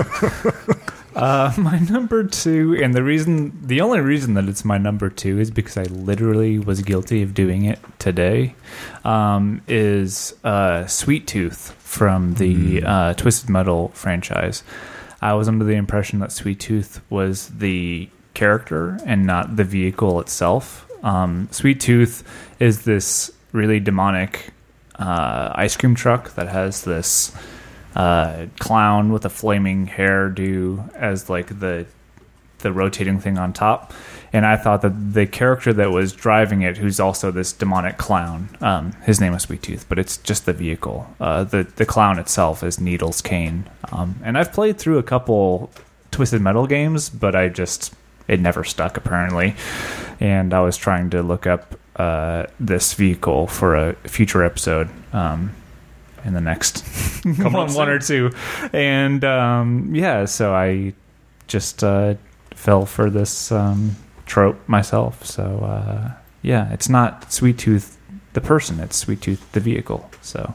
Uh, my number two, and the reason, the only reason that it's my number two is because I literally was guilty of doing it today, um, is uh, Sweet Tooth from the uh, Twisted Metal franchise. I was under the impression that Sweet Tooth was the character and not the vehicle itself. Um, Sweet Tooth is this really demonic uh, ice cream truck that has this uh, clown with a flaming hairdo as like the the rotating thing on top. And I thought that the character that was driving it, who's also this demonic clown, um, his name is Sweet Tooth, but it's just the vehicle. Uh, the the clown itself is Needles Kane. Um, and I've played through a couple Twisted Metal games, but I just it never stuck apparently. And I was trying to look up uh, this vehicle for a future episode um, in the next one, one or two. And um, yeah, so I just uh, fell for this um, trope myself. So uh, yeah, it's not Sweet Tooth the person, it's Sweet Tooth the vehicle. So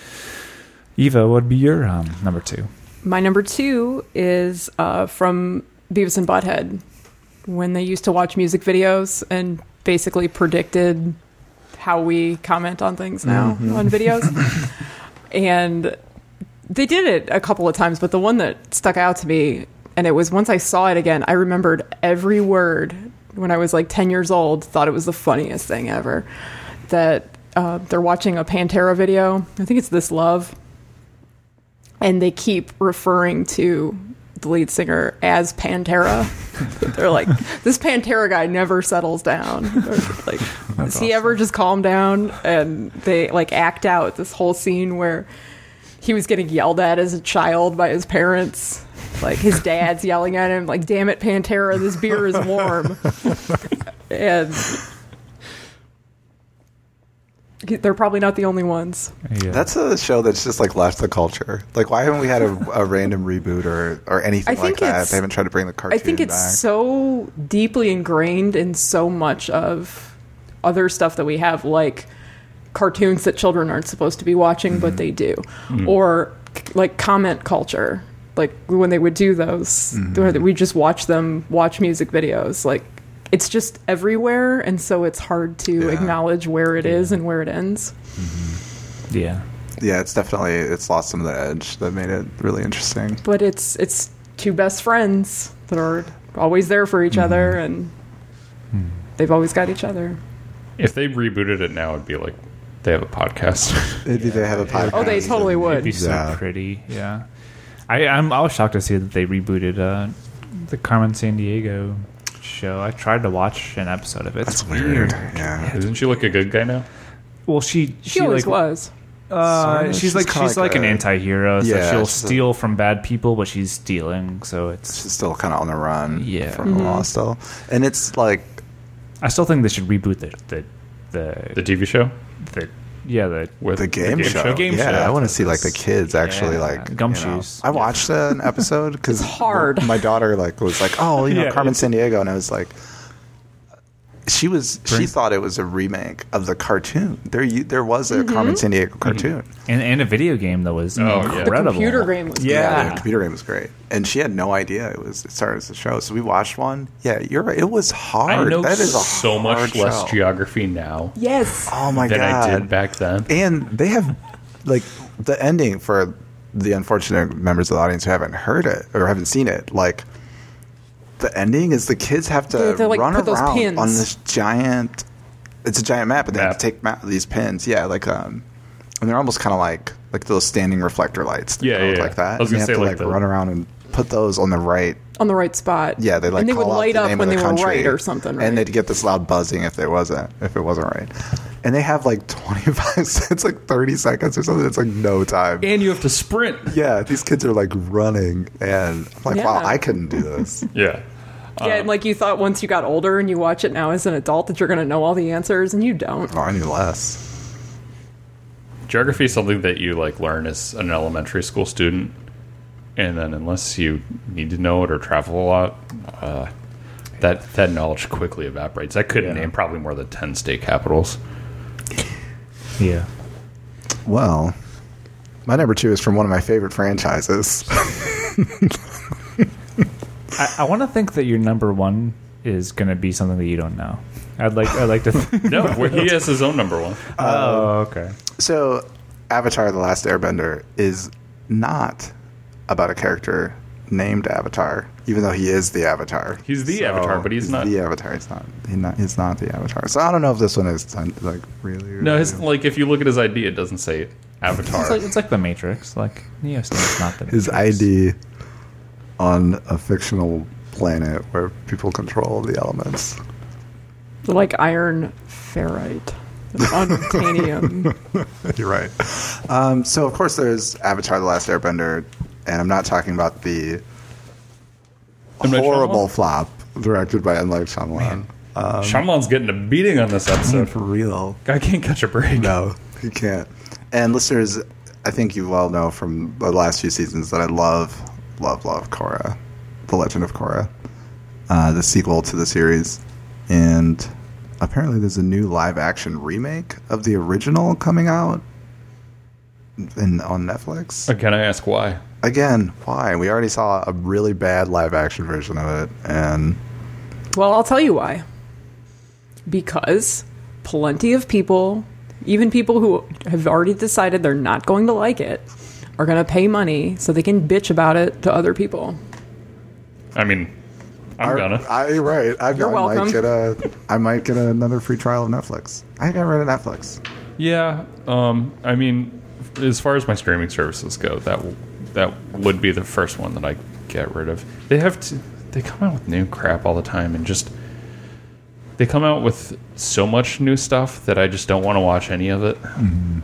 Eva, what would be your um, number two? My number two is uh, from Beavis and Butthead, when they used to watch music videos and basically predicted how we comment on things now mm-hmm. on videos. And they did it a couple of times, but the one that stuck out to me, and it was once I saw it again, I remembered every word when I was like ten years old, thought it was the funniest thing ever. That uh, they're watching a Pantera video. I think it's This Love. And they keep referring to the lead singer as Pantera. They're like, this Pantera guy never settles down. Or like, does he ever just calm down? And they like act out this whole scene where he was getting yelled at as a child by his parents. Like his dad's yelling at him, like, damn it, Pantera, this beer is warm. And they're probably not the only ones. Yeah. That's a show that's just like left the culture. Like, why haven't we had a, a random reboot or, or anything I think like that? it's- They haven't tried to bring the cartoon I think it's back. so deeply ingrained in so much of other stuff that we have, like cartoons that children aren't supposed to be watching, but they do, or like comment culture. Like when they would do those, where we just watch them watch music videos. Like it's just everywhere, and so it's hard to Yeah. acknowledge where it is and where it ends. yeah. Yeah, it's definitely it's lost some of the edge that made it really interesting. But it's it's two best friends that are always there for each other, and they've always got each other. If they rebooted it now, it'd be like they have a podcast. Maybe they have a podcast. Oh, they totally It'd would. be so Yeah. pretty. Yeah. I I'm I was shocked to see that they rebooted uh, the Carmen San Diego show. I tried to watch an episode of it. That's It's weird. Yeah. Isn't she like a good guy now? Well, she She, always like, was. Uh, Sorta. she's, She's like kinda she's like like, an a- anti-hero, so Yeah, she'll she's a- steal from bad people, but she's stealing, so it's. She's still kind of on the run Yeah. from the law still. And it's like, I still think they should reboot the the the, The T V show the yeah the with the game, show. The game yeah, show. I want to see like the kids actually Yeah. like Gumshoes. You know. I watched uh, an episode because It's hard. My daughter like was like, oh, you know, Yeah, Carmen it's- San Diego, and I was like, she was she Bring- thought it was a remake of the cartoon. There, you, there was a Mm-hmm. Carmen San Diego cartoon. and, and a video game that was Oh, yeah. The incredible. computer game was Yeah. the computer game was great, and she had no idea it was it started as a show. So we watched one. Yeah, you're right. It was hard. I know that is a so hard much less show. geography now Yes. Oh my than god! I did back then. And they have like the ending for the unfortunate members of the audience who haven't heard it or haven't seen it. Like the ending is the kids have to They have to, like, run put those around pins. on this giant. It's a giant map, and they have Map. to take ma- these pins. Yeah, like um, and they're almost kind of like like those standing reflector lights. That Yeah, go yeah, look yeah. like that. I was And gonna they have say, to like, like the- run around and put those on the right. On the right spot. Yeah, they like and they call would out light the up name when of they the were country, right or something. Right? and they'd get this loud buzzing if it wasn't if it wasn't right. And they have like twenty-five cents, like thirty seconds or something. It's like no time. And you have to sprint. Yeah, these kids are like running, and I'm like, Yeah. wow, I couldn't do this. Yeah. yeah, and like you thought once you got older and you watch it now as an adult that you're going to know all the answers, and you don't. Oh, I knew less. Geography is something that you like learn as an elementary school student, and then unless you need to know it or travel a lot, uh, that that knowledge quickly evaporates. I couldn't Yeah. name probably more than ten state capitals. Yeah. Well, my number two is from one of my favorite franchises. I, I want to think that your number one is going to be something that you don't know. I'd like I'd like to. Th- No, where he has his own number one. oh, okay. So, Avatar: The Last Airbender is not about a character named Avatar, even though he is the Avatar. He's the Avatar, but he's not- the Avatar. He's not. He's not. He's not the Avatar. So I don't know if this one is like really. really No, his, like if you look at his I D, it doesn't say Avatar. It's like, it's like the Matrix. Like Neo Snake's not the his Matrix. I D on a fictional planet where people control the elements. Like iron ferrite, unobtainium. You're right. Um, so of course there's Avatar: The Last Airbender, and I'm not talking about the M. Night horrible Shyamalan? flop directed by M. Night Shyamalan. Shyamalan's getting a beating on this episode. For real. Guy can't catch a break. No, he can't. And listeners, I think you well know from the last few seasons that I love, love, love Korra, The Legend of Korra, uh, the sequel to the series. And apparently there's a new live-action remake of the original coming out in, on Netflix. Uh, Can I ask why? Again, why? We already saw a really bad live-action version of it, and Well, I'll tell you why. Because plenty of people, even people who have already decided they're not going to like it, are going to pay money so they can bitch about it to other people. I mean, I'm gonna. I, I right. I, You're I welcome. Might get a, I might get another free trial of Netflix. I got rid of Netflix. Yeah. Um. I mean, as far as my streaming services go, that w- that would be the first one that I get rid of. They have to. They come out with new crap all the time, and just they come out with so much new stuff that I just don't want to watch any of it. Mm-hmm.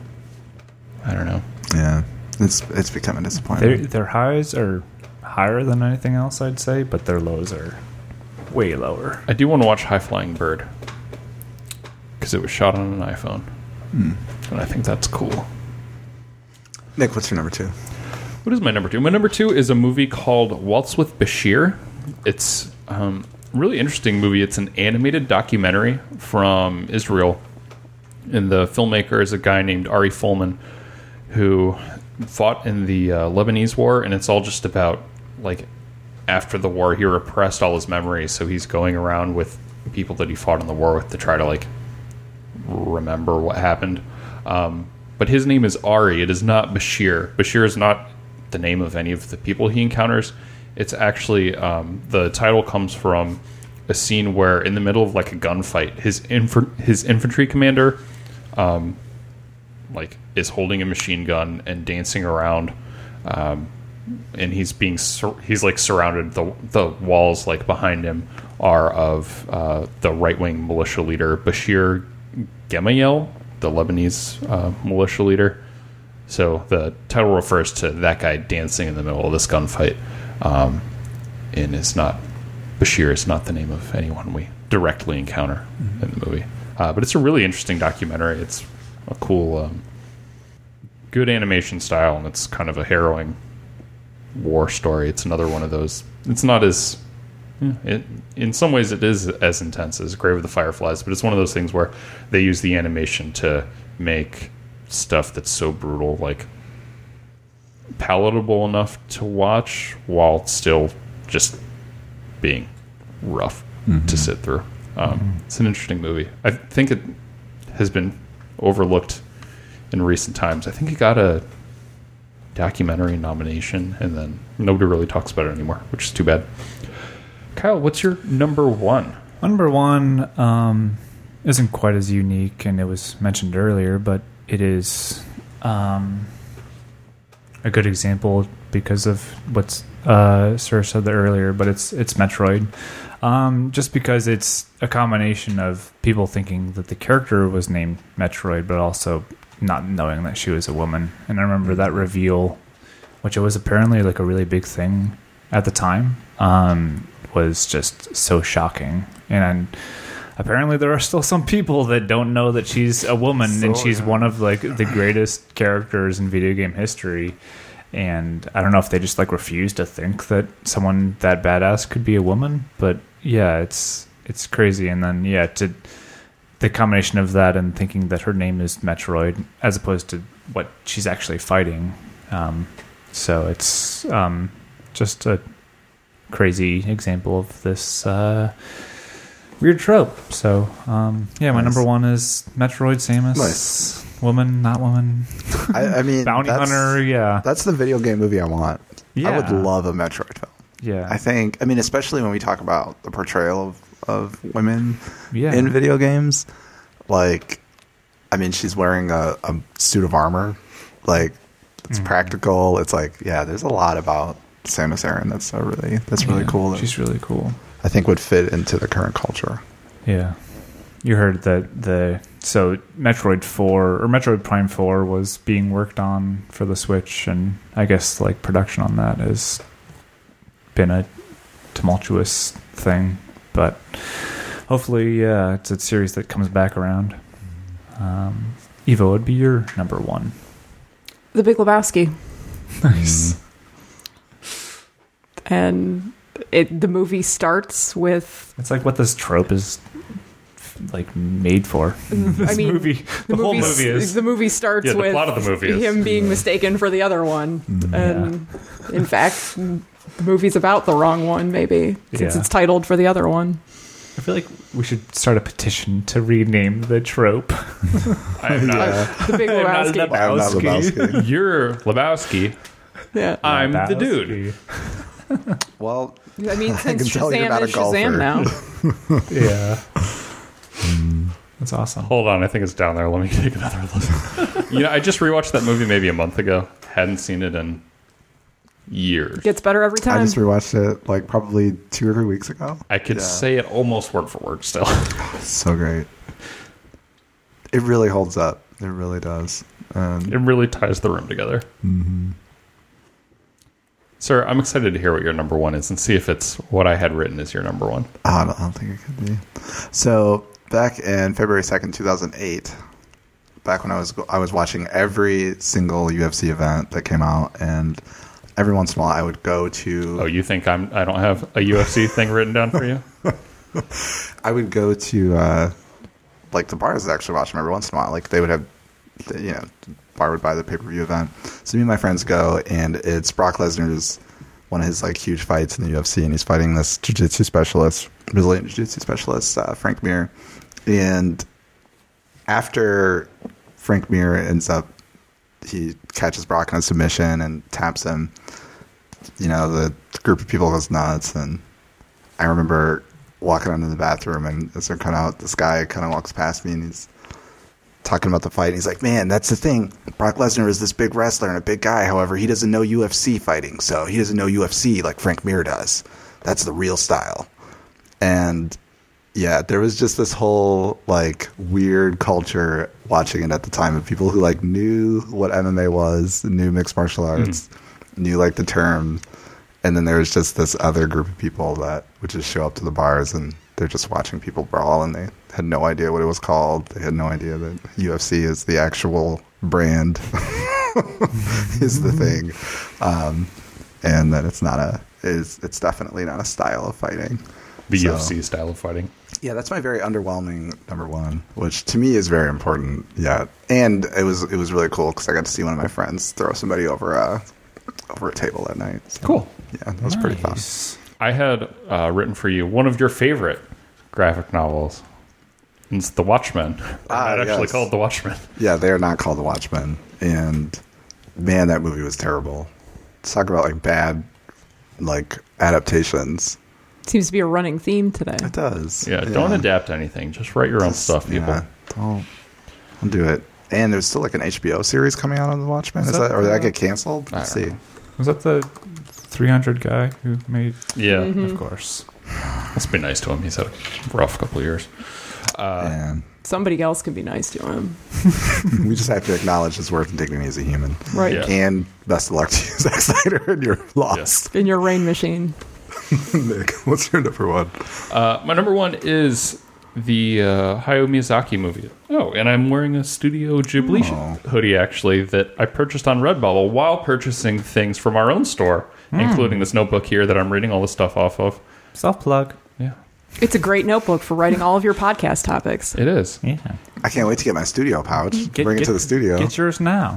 I don't know. Yeah, it's it's becoming Their disappointing. their highs are higher than anything else, I'd say, but their lows are way lower. I do want to watch High Flying Bird because it was shot on an iPhone. and I think that's cool. Nick, what's your number two? What is my number two? My number two is a movie called Waltz with Bashir. It's um, a really interesting movie. It's an animated documentary from Israel, and the filmmaker is a guy named Ari Folman, who fought in the uh, Lebanese War, and it's all just about, like, after the war, he repressed all his memories, so he's going around with people that he fought in the war with to try to, like, remember what happened. Um, but his name is Ari. It is not Bashir. Bashir is not the name of any of the people he encounters. It's actually, um, the title comes from a scene where, in the middle of, like, a gunfight, his inf- his infantry commander, um, like, is holding a machine gun and dancing around, um, and he's being sur- he's like surrounded. The the walls like behind him are of uh, the right wing militia leader Bashir Gemayel, the Lebanese uh, militia leader. So the title refers to that guy dancing in the middle of this gunfight, um, and it's not Bashir is not the name of anyone we directly encounter mm-hmm. in the movie. Uh, but it's a really interesting documentary. It's a cool, um, good animation style, and it's kind of a harrowing war story. It's another one of those. It's not as, it, in some ways, it is as intense as Grave of the Fireflies, but it's one of those things where they use the animation to make stuff that's so brutal, like, palatable enough to watch while still just being rough mm-hmm. to sit through. Um, mm-hmm. It's an interesting movie. I think it has been overlooked in recent times. I think it got a documentary nomination, and then nobody really talks about it anymore, which is too bad. Kyle, what's your number one? Number one um, isn't quite as unique, and it was mentioned earlier, but it is um, a good example because of what uh, Sir said earlier, but it's it's Metroid. Um, just because it's a combination of people thinking that the character was named Metroid, but also not knowing that she was a woman. And I remember that reveal, which it was apparently like a really big thing at the time, um, was just so shocking. And apparently there are still some people that don't know that she's a woman, so, and she's yeah. one of like the greatest characters in video game history. And I don't know if they just like refuse to think that someone that badass could be a woman, but yeah, it's it's crazy. And then yeah, to the combination of that and thinking that her name is Metroid as opposed to what she's actually fighting. Um, so it's um, just a crazy example of this uh, weird trope. So um, yeah, my nice. number one is Metroid Samus. Nice. Woman, not woman. I, I mean, bounty hunter. Yeah, that's the video game movie I want. Yeah. I would love a Metroid film. Yeah, I think. I mean, especially when we talk about the portrayal of, of women yeah. in video games. Like, I mean, she's wearing a, a suit of armor. Like, it's mm. practical. It's like, yeah, there's a lot about Samus Aran that's so really that's really yeah, cool. That she's really cool. I think would fit into the current culture. Yeah. You heard that the so Metroid four or Metroid Prime four was being worked on for the Switch, and I guess like production on that has been a tumultuous thing, but hopefully, yeah, it's a series that comes back around. Um, Eva, would be your number one? The Big Lebowski. Nice. And it the movie starts with it's like what this trope is like made for. This I mean, movie, the, the whole movie is the movie starts yeah, the with plot of the movie is, him being mistaken for the other one, and yeah. in fact, the movie's about the wrong one. Maybe since yeah. it's titled for the other one. I feel like we should start a petition to rename the trope. I am not yeah. the Big Lebowski. I'm not Lebowski. You're Lebowski. Yeah, I'm Lebowski. the dude. Well, I mean, I since can tell you Shazam about a is Shazam golfer. now. Yeah. That's awesome. Hold on, I think it's down there. Let me take another look. You know, I just rewatched that movie maybe a month ago. Hadn't seen it in years. Gets better every time. I just rewatched it like probably two or three weeks ago. I could yeah. say it almost word for word still. So great. It really holds up. It really does. Um, It really ties the room together. Mm-hmm. Sir, I'm excited to hear what your number one is and see if it's what I had written as your number one. I don't, I don't think it could be. So back in February second, two thousand eight, back when I was I was watching every single U F C event that came out, and every once in a while I would go to. Oh, you think I'm? I don't have a U F C thing written down for you? I would go to uh, like the bars that actually watch them every once in a while. Like they would have, you know, bar would buy the pay per view event. So me and my friends go, and it's Brock Lesnar's one of his like huge fights in the U F C, and he's fighting this jiu-jitsu specialist, Brazilian jiu-jitsu specialist, uh, Frank Mir. And after Frank Mir ends up, he catches Brock in a submission and taps him. You know, the group of people goes nuts, and I remember walking into the bathroom, and as they're coming out, this guy kind of walks past me, and he's talking about the fight, and he's like, man, that's the thing. Brock Lesnar is this big wrestler and a big guy. However, he doesn't know U F C fighting, so he doesn't know U F C like Frank Mir does. That's the real style. And yeah, there was just this whole like weird culture watching it at the time of people who like knew what M M A was, knew mixed martial arts, mm. knew like the term. And then there was just this other group of people that would just show up to the bars, and they're just watching people brawl, and they had no idea what it was called. They had no idea that U F C is the actual brand, is the thing, um, and that it's not a is it's definitely not a style of fighting. The so, U F C style of fighting. Yeah, that's my very underwhelming number one, which to me is very important. Yeah, and it was it was really cool because I got to see one of my friends throw somebody over a over a table that night. So, cool. Yeah, that was nice. Pretty fun. I had uh, written for you one of your favorite graphic novels. It's The Watchmen. They're ah, not actually yes. called The Watchmen. Yeah, they are not called The Watchmen. And man, that movie was terrible. Let's talk about like bad like adaptations. Seems to be a running theme today. It does. Yeah, yeah. Don't adapt anything. Just write your own Just, stuff, people. Yeah, don't, don't do it. And there's still like an H B O series coming out on The Watchmen. Is, Is that, that or did that get canceled? Let's see. Know. Was that the three hundred guy who made? Yeah, mm-hmm. Of course. Let's be nice to him. He's had a rough couple of years. Uh, Somebody else can be nice to him. We just have to acknowledge his worth and dignity as a human. Right. Yeah. And best of luck to you, Zack Snyder, and your loss. Yes. In your rain machine. Nick, what's your number one? Uh, my number one is the uh, Hayao Miyazaki movie. Oh, and I'm wearing a Studio Ghibli oh. hoodie, actually, that I purchased on Redbubble while purchasing things from our own store, mm. including this notebook here that I'm reading all the stuff off of. Self-plug. Yeah. It's a great notebook for writing all of your podcast topics. It is. Yeah. I can't wait to get my studio pouch. Get, Bring get, it to the studio. Get yours now.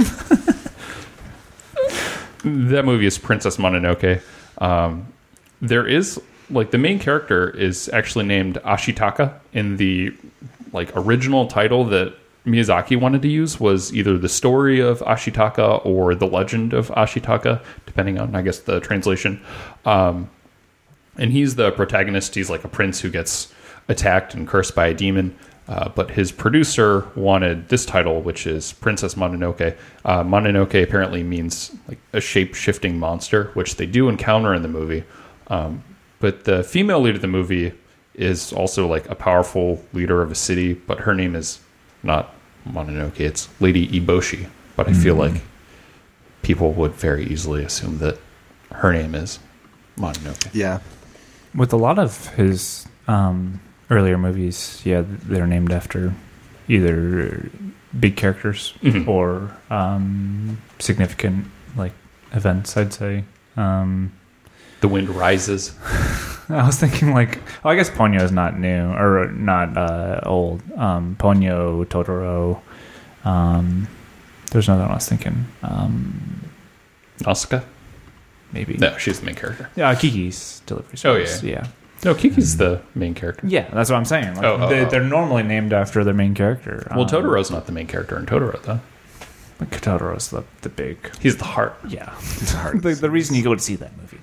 That movie is Princess Mononoke. Um, there is, like, the main character is actually named Ashitaka. In the, like, original title that Miyazaki wanted to use was either The Story of Ashitaka or The Legend of Ashitaka, depending on, I guess, the translation. Um, and he's the protagonist. He's like a prince who gets attacked and cursed by a demon. Uh, but his producer wanted this title, which is Princess Mononoke. Uh, Mononoke apparently means like a shape-shifting monster, which they do encounter in the movie. Um, but the female lead of the movie is also like a powerful leader of a city, but her name is not Mononoke. It's Lady Eboshi. But I mm-hmm. feel like people would very easily assume that her name is Mononoke. Yeah. With a lot of his um, earlier movies, yeah, they're named after either big characters mm-hmm. or um, significant like events, I'd say. Um, The Wind Rises. I was thinking like, oh, I guess Ponyo is not new or not uh, old. Um, Ponyo, Totoro. Um, there's another one I was thinking. Um, Asuka? Maybe. No, she's the main character. Yeah, Kiki's Delivery Service. Oh, yeah. Yeah. No, Kiki's the main character. Yeah, that's what I'm saying. Like, oh, oh, they, oh. They're normally named after their main character. Well, um, Totoro's not the main character in Totoro, though. But Totoro's the, the big... He's the heart. Yeah. He's the heart. the, the reason you go to see that movie.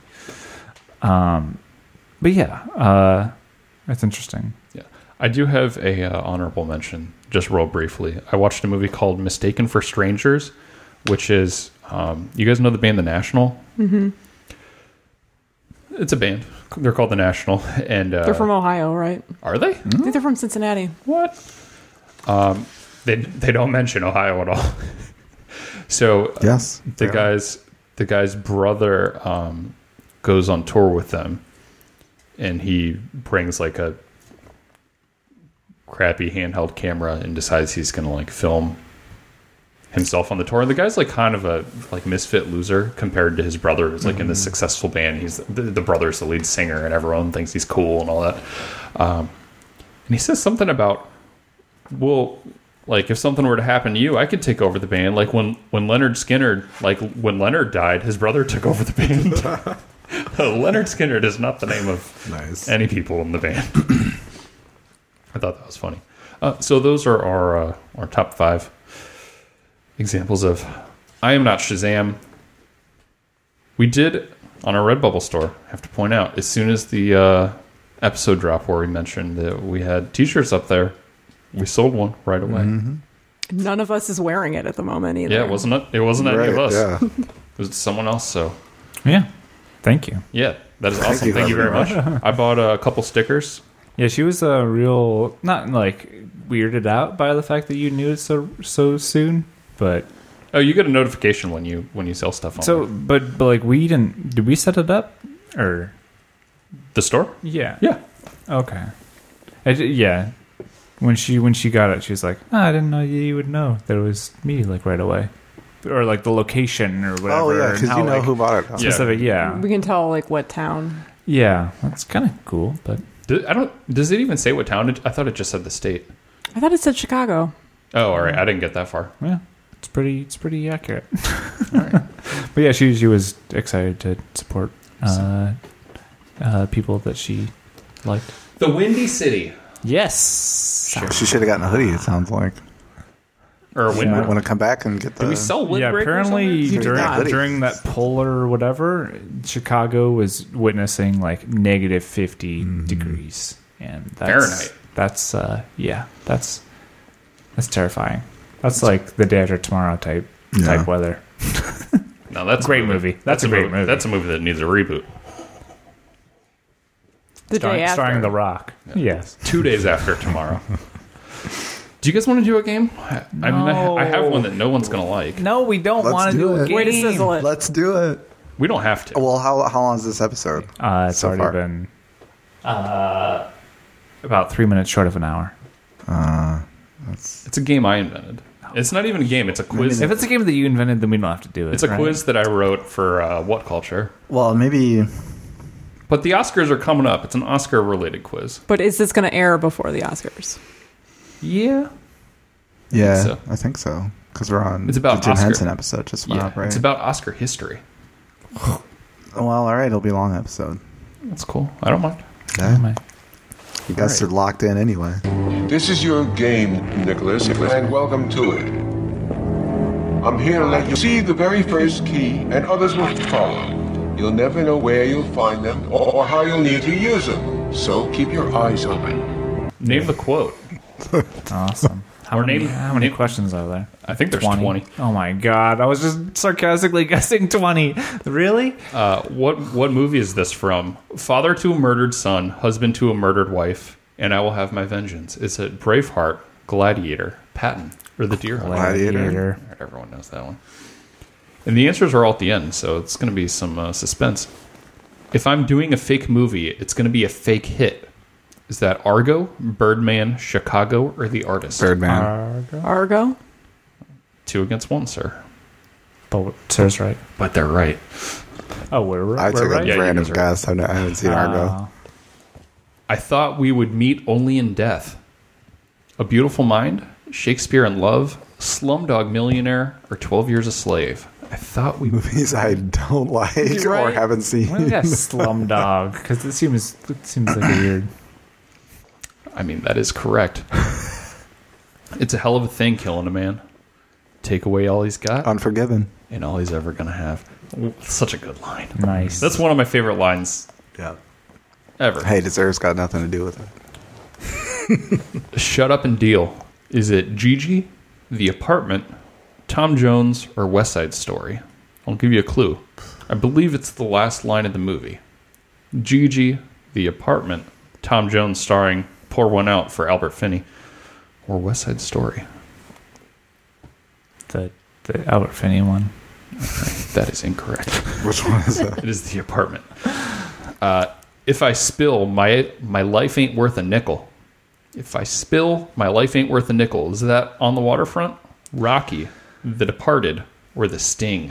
Um, But yeah, uh, that's interesting. Yeah, I do have a uh, honorable mention, just real briefly. I watched a movie called Mistaken for Strangers, which is, um, you guys know the band The National? Mm-hmm. It's a band. They're called The National. And uh, they're from Ohio, right? Are they? I think they're from Cincinnati. What? Um, they they don't mention Ohio at all. So uh, yes, the guy's the guy's brother um, goes on tour with them, and he brings like a crappy handheld camera and decides he's going to like film himself on the tour. And the guy's like kind of a like misfit loser compared to his brother, who's like mm-hmm. in this successful band. He's the, the brother's the lead singer, and everyone thinks he's cool and all that. Um, and he says something about, well, like if something were to happen to you, I could take over the band. Like when when Leonard Skinner, like when Leonard died, his brother took over the band. Leonard Skinner is not the name of nice. any people in the band. I thought that was funny. Uh, so those are our uh, our top five examples of I am not Shazam. We did on our Redbubble store, I have to point out, as soon as the uh, episode dropped where we mentioned that we had t-shirts up there, we sold one right away. Mm-hmm. None of us is wearing it at the moment either. Yeah, it wasn't it, it wasn't right, any of us. Yeah. It was someone else. So Yeah. Thank you. yeah, that is Thank awesome. you, Thank you very much. everyone. I bought a couple stickers. Yeah, she was a real not like weirded out by the fact that you knew it so so soon, but Oh, you get a notification when you when you sell stuff on so there. but but like we didn't did we set it up or The store? yeah Yeah. okay I d yeah when she when she got it she was like oh, I didn't know you would know that it was me like right away or like the location or whatever. Oh, yeah, and because how, you know like, who bought it. Yeah. specific yeah We can tell like what town. yeah that's kind of cool but Do, I don't. Does it even say what town? It, I thought it just said the state. I thought it said Chicago. Oh, all right. I didn't get that far. yeah it's pretty it's pretty accurate. All right. But yeah, she she was excited to support uh, uh, people that she liked. The Windy City. Yes. She should have gotten a hoodie, it sounds like. Or You Wind. might want to come back and get the... Do we sell windbreakers? Yeah, apparently somewhere? during, not. during that polar or whatever, Chicago was witnessing like negative fifty Mm-hmm. degrees, and that's, Fahrenheit. That's uh, yeah, that's that's terrifying. That's like the day after tomorrow type Yeah. type weather. No, that's Great movie. That's a great movie. That's a movie that needs a reboot. The Starring, day after. starring The Rock. Yes. Two days after tomorrow. Do you guys want to do a game? I, I mean, I, ha- I have one that no one's going to like. No, we don't Let's want to do do a it. game. Way to sizzle it. Let's do it. We don't have to. Well, how how long is this episode? Uh, it's So already far. been uh, about three minutes short of an hour. Uh, that's It's a game I invented. It's not even a game. It's a quiz. If it's a game that you invented, then we don't have to do it. It's a right? quiz that I wrote for uh, What Culture. well, maybe But the Oscars are coming up. It's an Oscar-related quiz. But is this going to air before the Oscars? Yeah. yeah, so. I think so because we're on It's about the Jim Oscar. Henson episode just went Yeah. up, right? It's about Oscar history. well, all right, it'll be a long episode. That's cool. I don't mind. Yeah, you guys right. are locked in anyway. This is your game, Nicholas, and welcome to it. I'm here to let you see the very first key, and others will follow. You'll never know where you'll find them or, or how you'll need to use them. So keep your eyes open. Name the quote. Awesome. How Or many, name- how many name- questions are there? I think there's twenty. Oh my god! I was just sarcastically guessing twenty. Really? Uh, what what movie is this from? Father to a murdered son, husband to a murdered wife, and I will have my vengeance. Is it Braveheart, Gladiator, Patton, or The Deer Hunter? Gladiator. All right, everyone knows that one. And the answers are all at the end, so it's going to be some uh, suspense. If I'm doing a fake movie, it's going to be a fake hit. Is that Argo, Birdman, Chicago, or The Artist? Birdman. Argo. Argo? Two against one, sir. But sir's right. But they're right. Oh, we're, we're I took right. a Yeah, you random guys are- guess. I haven't I haven't seen Argo. Uh, I thought we would meet only in death. A Beautiful Mind, Shakespeare in Love, Slumdog Millionaire, or twelve Years a Slave. I thought we. Movies I don't like or right. haven't seen. I guess Slumdog because it seems it seems like a weird. I mean, that is correct. It's a hell of a thing killing a man. Take away all he's got Unforgiven. and all he's ever going to have. Such a good line. Nice. That's one of my favorite lines Yeah. ever. Hey, dessert's got nothing to do with it. Shut Up and Deal. Is it Gigi, The Apartment, Tom Jones, or West Side Story? I'll give you a clue. I believe it's the last line of the movie. Gigi, The Apartment, Tom Jones starring Pour One Out for Albert Finney, or West Side Story. the the Albert Finney one. That is incorrect. Which one is that? It is The Apartment. Uh, if I spill, my my life ain't worth a nickel. If I spill, my life ain't worth a nickel. Is that On the Waterfront, Rocky, The Departed, or The Sting?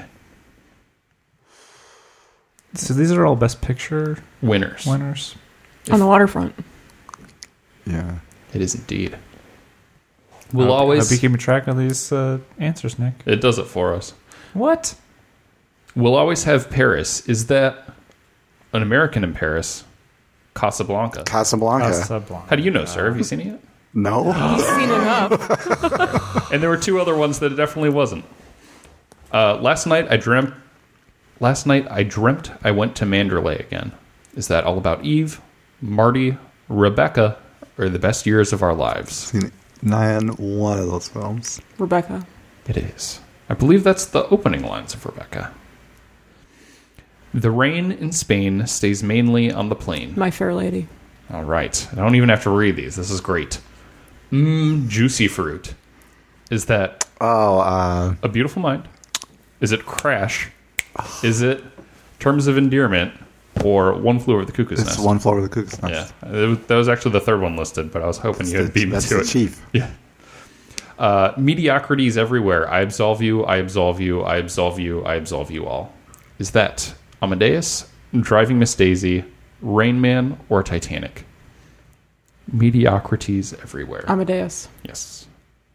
So these are all Best Picture Winners. winners. On the waterfront. Yeah. It is indeed. We'll I hope- always... I hope you keep track of these uh, answers, Nick. It does it for us. What? We'll always have Paris. Is that An American in Paris, Casablanca? Casablanca. Casablanca. How do you know, sir? Have you seen it yet? no. You've seen enough. And there were two other ones that it definitely wasn't. Uh, last night I dreamt. Last night I dreamt I went to Manderley again. Is that All About Eve, Marty, Rebecca, or The Best Years of Our Lives? Seen nine one of those films. Rebecca. It is. I believe that's the opening lines of Rebecca. The rain in Spain stays mainly on the plain. My Fair Lady. All right. I don't even have to read these. This is great. Mmm, juicy fruit. Is that Oh, uh, A Beautiful Mind? Is it Crash? Is it Terms of Endearment? Or One Flew Over the Cuckoo's it's Nest? One Floor of the Cuckoo's Nest. Yeah. It was, that was actually the third one listed, but I was hoping you That's would the- beat me that's to the it. chief. Yeah. Uh, mediocrity is everywhere. I absolve you, I absolve you, I absolve you, I absolve you all. Is that Amadeus, Driving Miss Daisy, Rain Man, or Titanic? Mediocrities everywhere. Amadeus. Yes.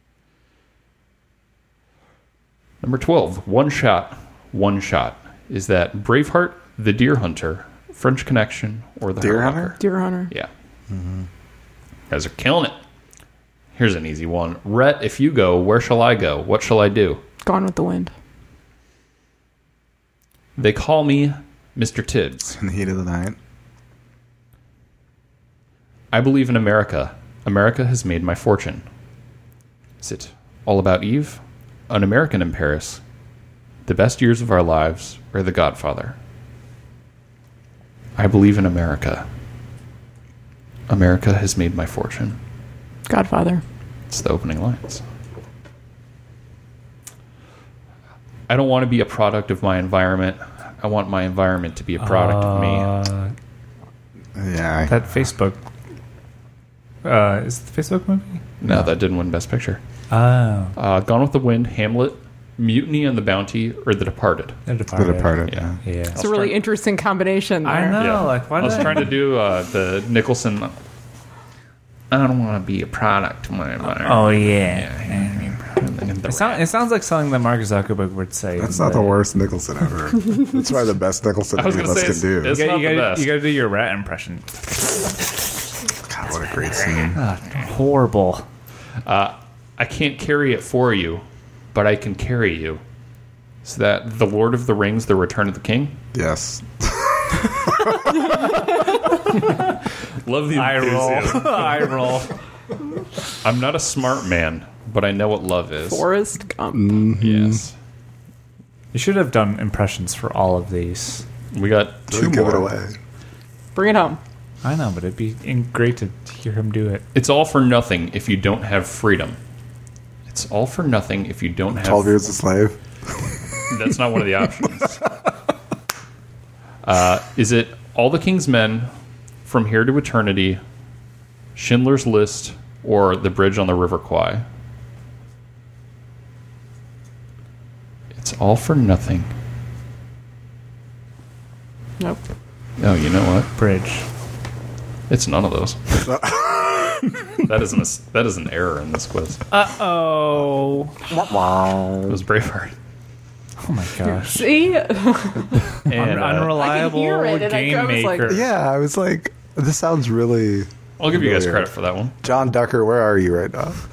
Number twelve. One shot. One shot. Is that Braveheart, The Deer Hunter, French Connection, or The Deer Hurt Hunter? Locker? Deer Hunter. Yeah. You guys are killing it. Here's an easy one. Rhett, if you go, where shall I go? What shall I do? Gone with the Wind. They call me Mister Tibbs. In the Heat of the Night. I believe in America. America has made my fortune. Is it All About Eve? An American in Paris? The Best Years of Our Lives? Or The Godfather? I believe in America. America has made my fortune. Godfather. It's the opening lines. I don't want to be a product of my environment. I want my environment to be a product of me. Uh, Yeah. that Facebook. Uh, is it the Facebook movie? No, that didn't win Best Picture. Oh. Uh, Gone with the Wind, Hamlet, Mutiny and the Bounty, or The Departed. The The Departed. Departed. Yeah. Yeah. Yeah. It's a really trying- interesting combination there. I know. Yeah. Like, why I was did trying to do uh, the Nicholson. I don't want to be a product of my environment. Oh, yeah. yeah. It, sound, it sounds like something that Mark Zuckerberg would say. That's not the But- worst Nicholson ever. That's probably the best Nicholson I was any of gonna us say, can do. it's- You not gotta, the you, gotta, best. you gotta do your rat impression. God, what a great scene. Horrible. I can't carry it for you, but I can carry you. Is that The Lord of the Rings, The Return of the King? Yes. Love the I roll. enthusiasm. I roll. I'm not a smart man, but I know what love is. Forrest Gump. Mm-hmm. Yes. You should have done impressions for all of these. We got two Give it more. away. Bring it home. I know, but it'd be in- great to hear him do it. It's all for nothing if you don't have freedom. It's all for nothing if you don't have... twelve Years a Slave. That's not one of the options. Uh, is it All the King's Men, From Here to Eternity, Schindler's List, or The Bridge on the River Kwai? It's all for nothing. Nope. Oh, you know what? Bridge. It's none of those. that is an that is an error in this quiz. Uh-oh. It was Braveheart. Oh, my gosh. See? And, Un- uh, unreliable I can hear it, and I- game I was like- maker. Yeah, I was like, this sounds really. I'll give you guys familiar. credit for that one. John Ducker, where are you right now?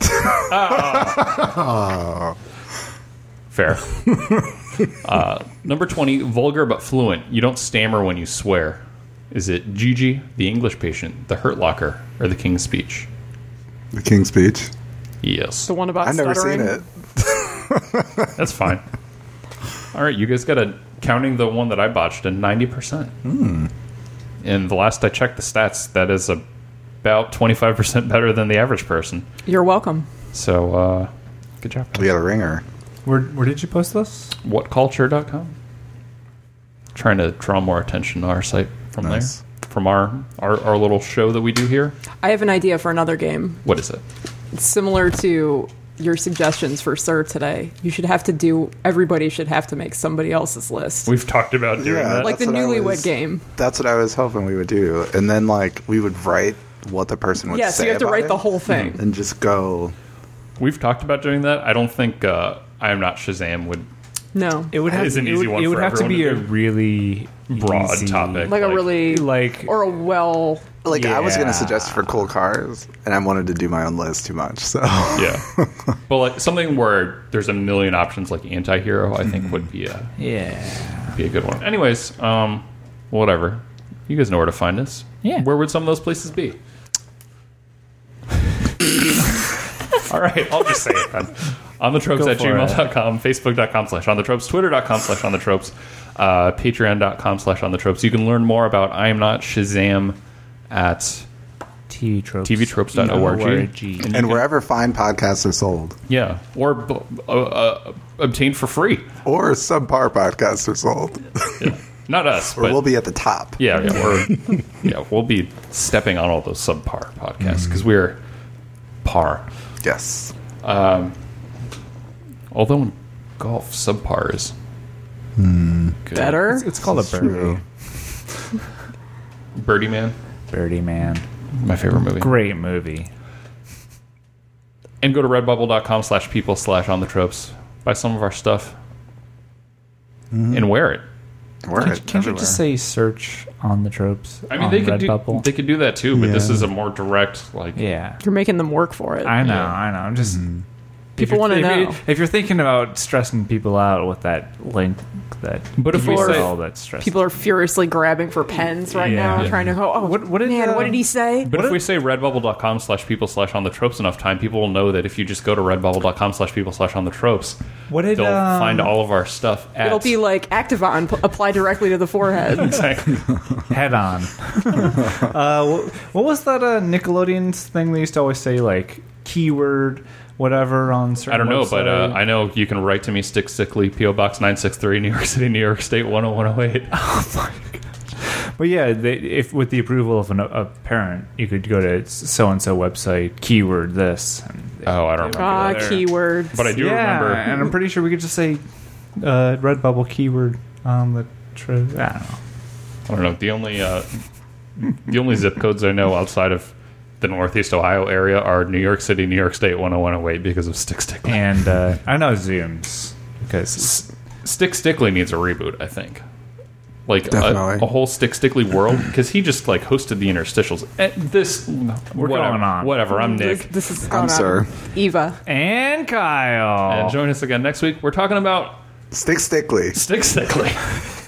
Fair. uh, number twenty, vulgar but fluent. You don't stammer when you swear. Is it Gigi, the English Patient, the Hurt Locker, or the King's Speech? The King's Speech. Yes. The one about I've never stuttering. seen it. That's fine. All right, you guys got a counting the one that I botched a ninety percent. And the last I checked the stats, that is a, about twenty-five percent better than the average person. You're welcome. So, uh, good job. We got a ringer. Where, where did you post this? what culture dot com. Trying to draw more attention to our site from Nice. there. from our, our our little show that we do here. I have an idea for another game. What is it? Similar to your suggestions for Sir today. You should have to do, everybody should have to make somebody else's list. We've talked about doing Yeah. that. Like the That's what I Newlywed was- Game. That's what I was hoping we would do, and then like we would write what the person would Yeah, say. so you have to about write it, the whole thing. and just go. We've talked about doing that. I don't think uh, I Am Not Shazam would No. It would That have, is an it easy would, one it would for have to be a everyone to really broad easy- topic. Like a like- really, like or a well, Like I was Yeah. gonna suggest for cool cars, and I wanted to do my own list too much. So Yeah. But like something where there's a million options like anti-hero, I think would be a yeah. be a good one. Anyways, um whatever. You guys know where to find us. Yeah. Where would some of those places be? All right, I'll just say it then. On the tropes Go at for gmail it. dot com, facebook dot com slash on the tropes, twitter dot com slash on the tropes, uh, patreon dot com slash on the tropes. You can learn more about I Am Not Shazam at T V tropes. T V tropes dot org. and wherever fine podcasts are sold, Yeah, or b- uh, uh, obtained for free. or subpar podcasts are sold, Yeah. Not us, or but we'll be at the top. yeah, yeah, we're, yeah, we'll be stepping on all those subpar podcasts because we're par. Yes. Although in golf, subpar is good. better. It's, it's called a birdie. Birdie Man, Birdie Man. my favorite movie. Great movie. And go to redbubble dot com slash people slash on the tropes. Buy some of our stuff and wear it. We're Can't, at can't you everywhere. just say search on the tropes? I mean, on they could do Redbubble? they could do that too, but this Yeah. is a more direct like. Yeah. You're making them work for it. I know, Yeah. I know. I'm just if People you're- wanna if you're- know. If you're thinking about stressing people out with that link, that But if we people say- all that stress, People are furiously grabbing for pens right Yeah. now, Yeah. trying to go, oh, What- what did, man, uh, what did he say? But if we say redbubble dot com slash people slash on the tropes enough time, people will know that if you just go to redbubble dot com slash people slash on the tropes, What did, they'll um, find all of our stuff at It'll be like Activon, p- apply directly to the forehead. Exactly. head on. uh, what, what was that uh, Nickelodeon thing they used to always say, like keyword whatever on certain I don't know, but uh, website? I know you can write to me, Stick Sickly, P O Box nine six three, New York City, New York State one oh one oh eight. But yeah, they, if with the approval of an, a parent, you could go to so and so website, keyword this. And they- Oh, I don't remember. Ah, that. keywords. But I do yeah, remember. and I'm pretty sure we could just say uh, Redbubble keyword on the. Tri- I don't know. I don't know. The only uh, the only zip codes I know outside of the Northeast Ohio area are New York City, New York State one oh one oh eight because of Stick Stickly. And uh, I know Zooms because S- Stick Stickly needs a reboot, I think. Like a, Definitely. a whole Stick Stickly world because he just like hosted the interstitials. Eh, This We're whatever, going on. Whatever. I'm This, Nick. this is I'm going on. Sir. Eva. and Kyle. And join us again next week. We're talking about Stick Stickly. Stick Stickly.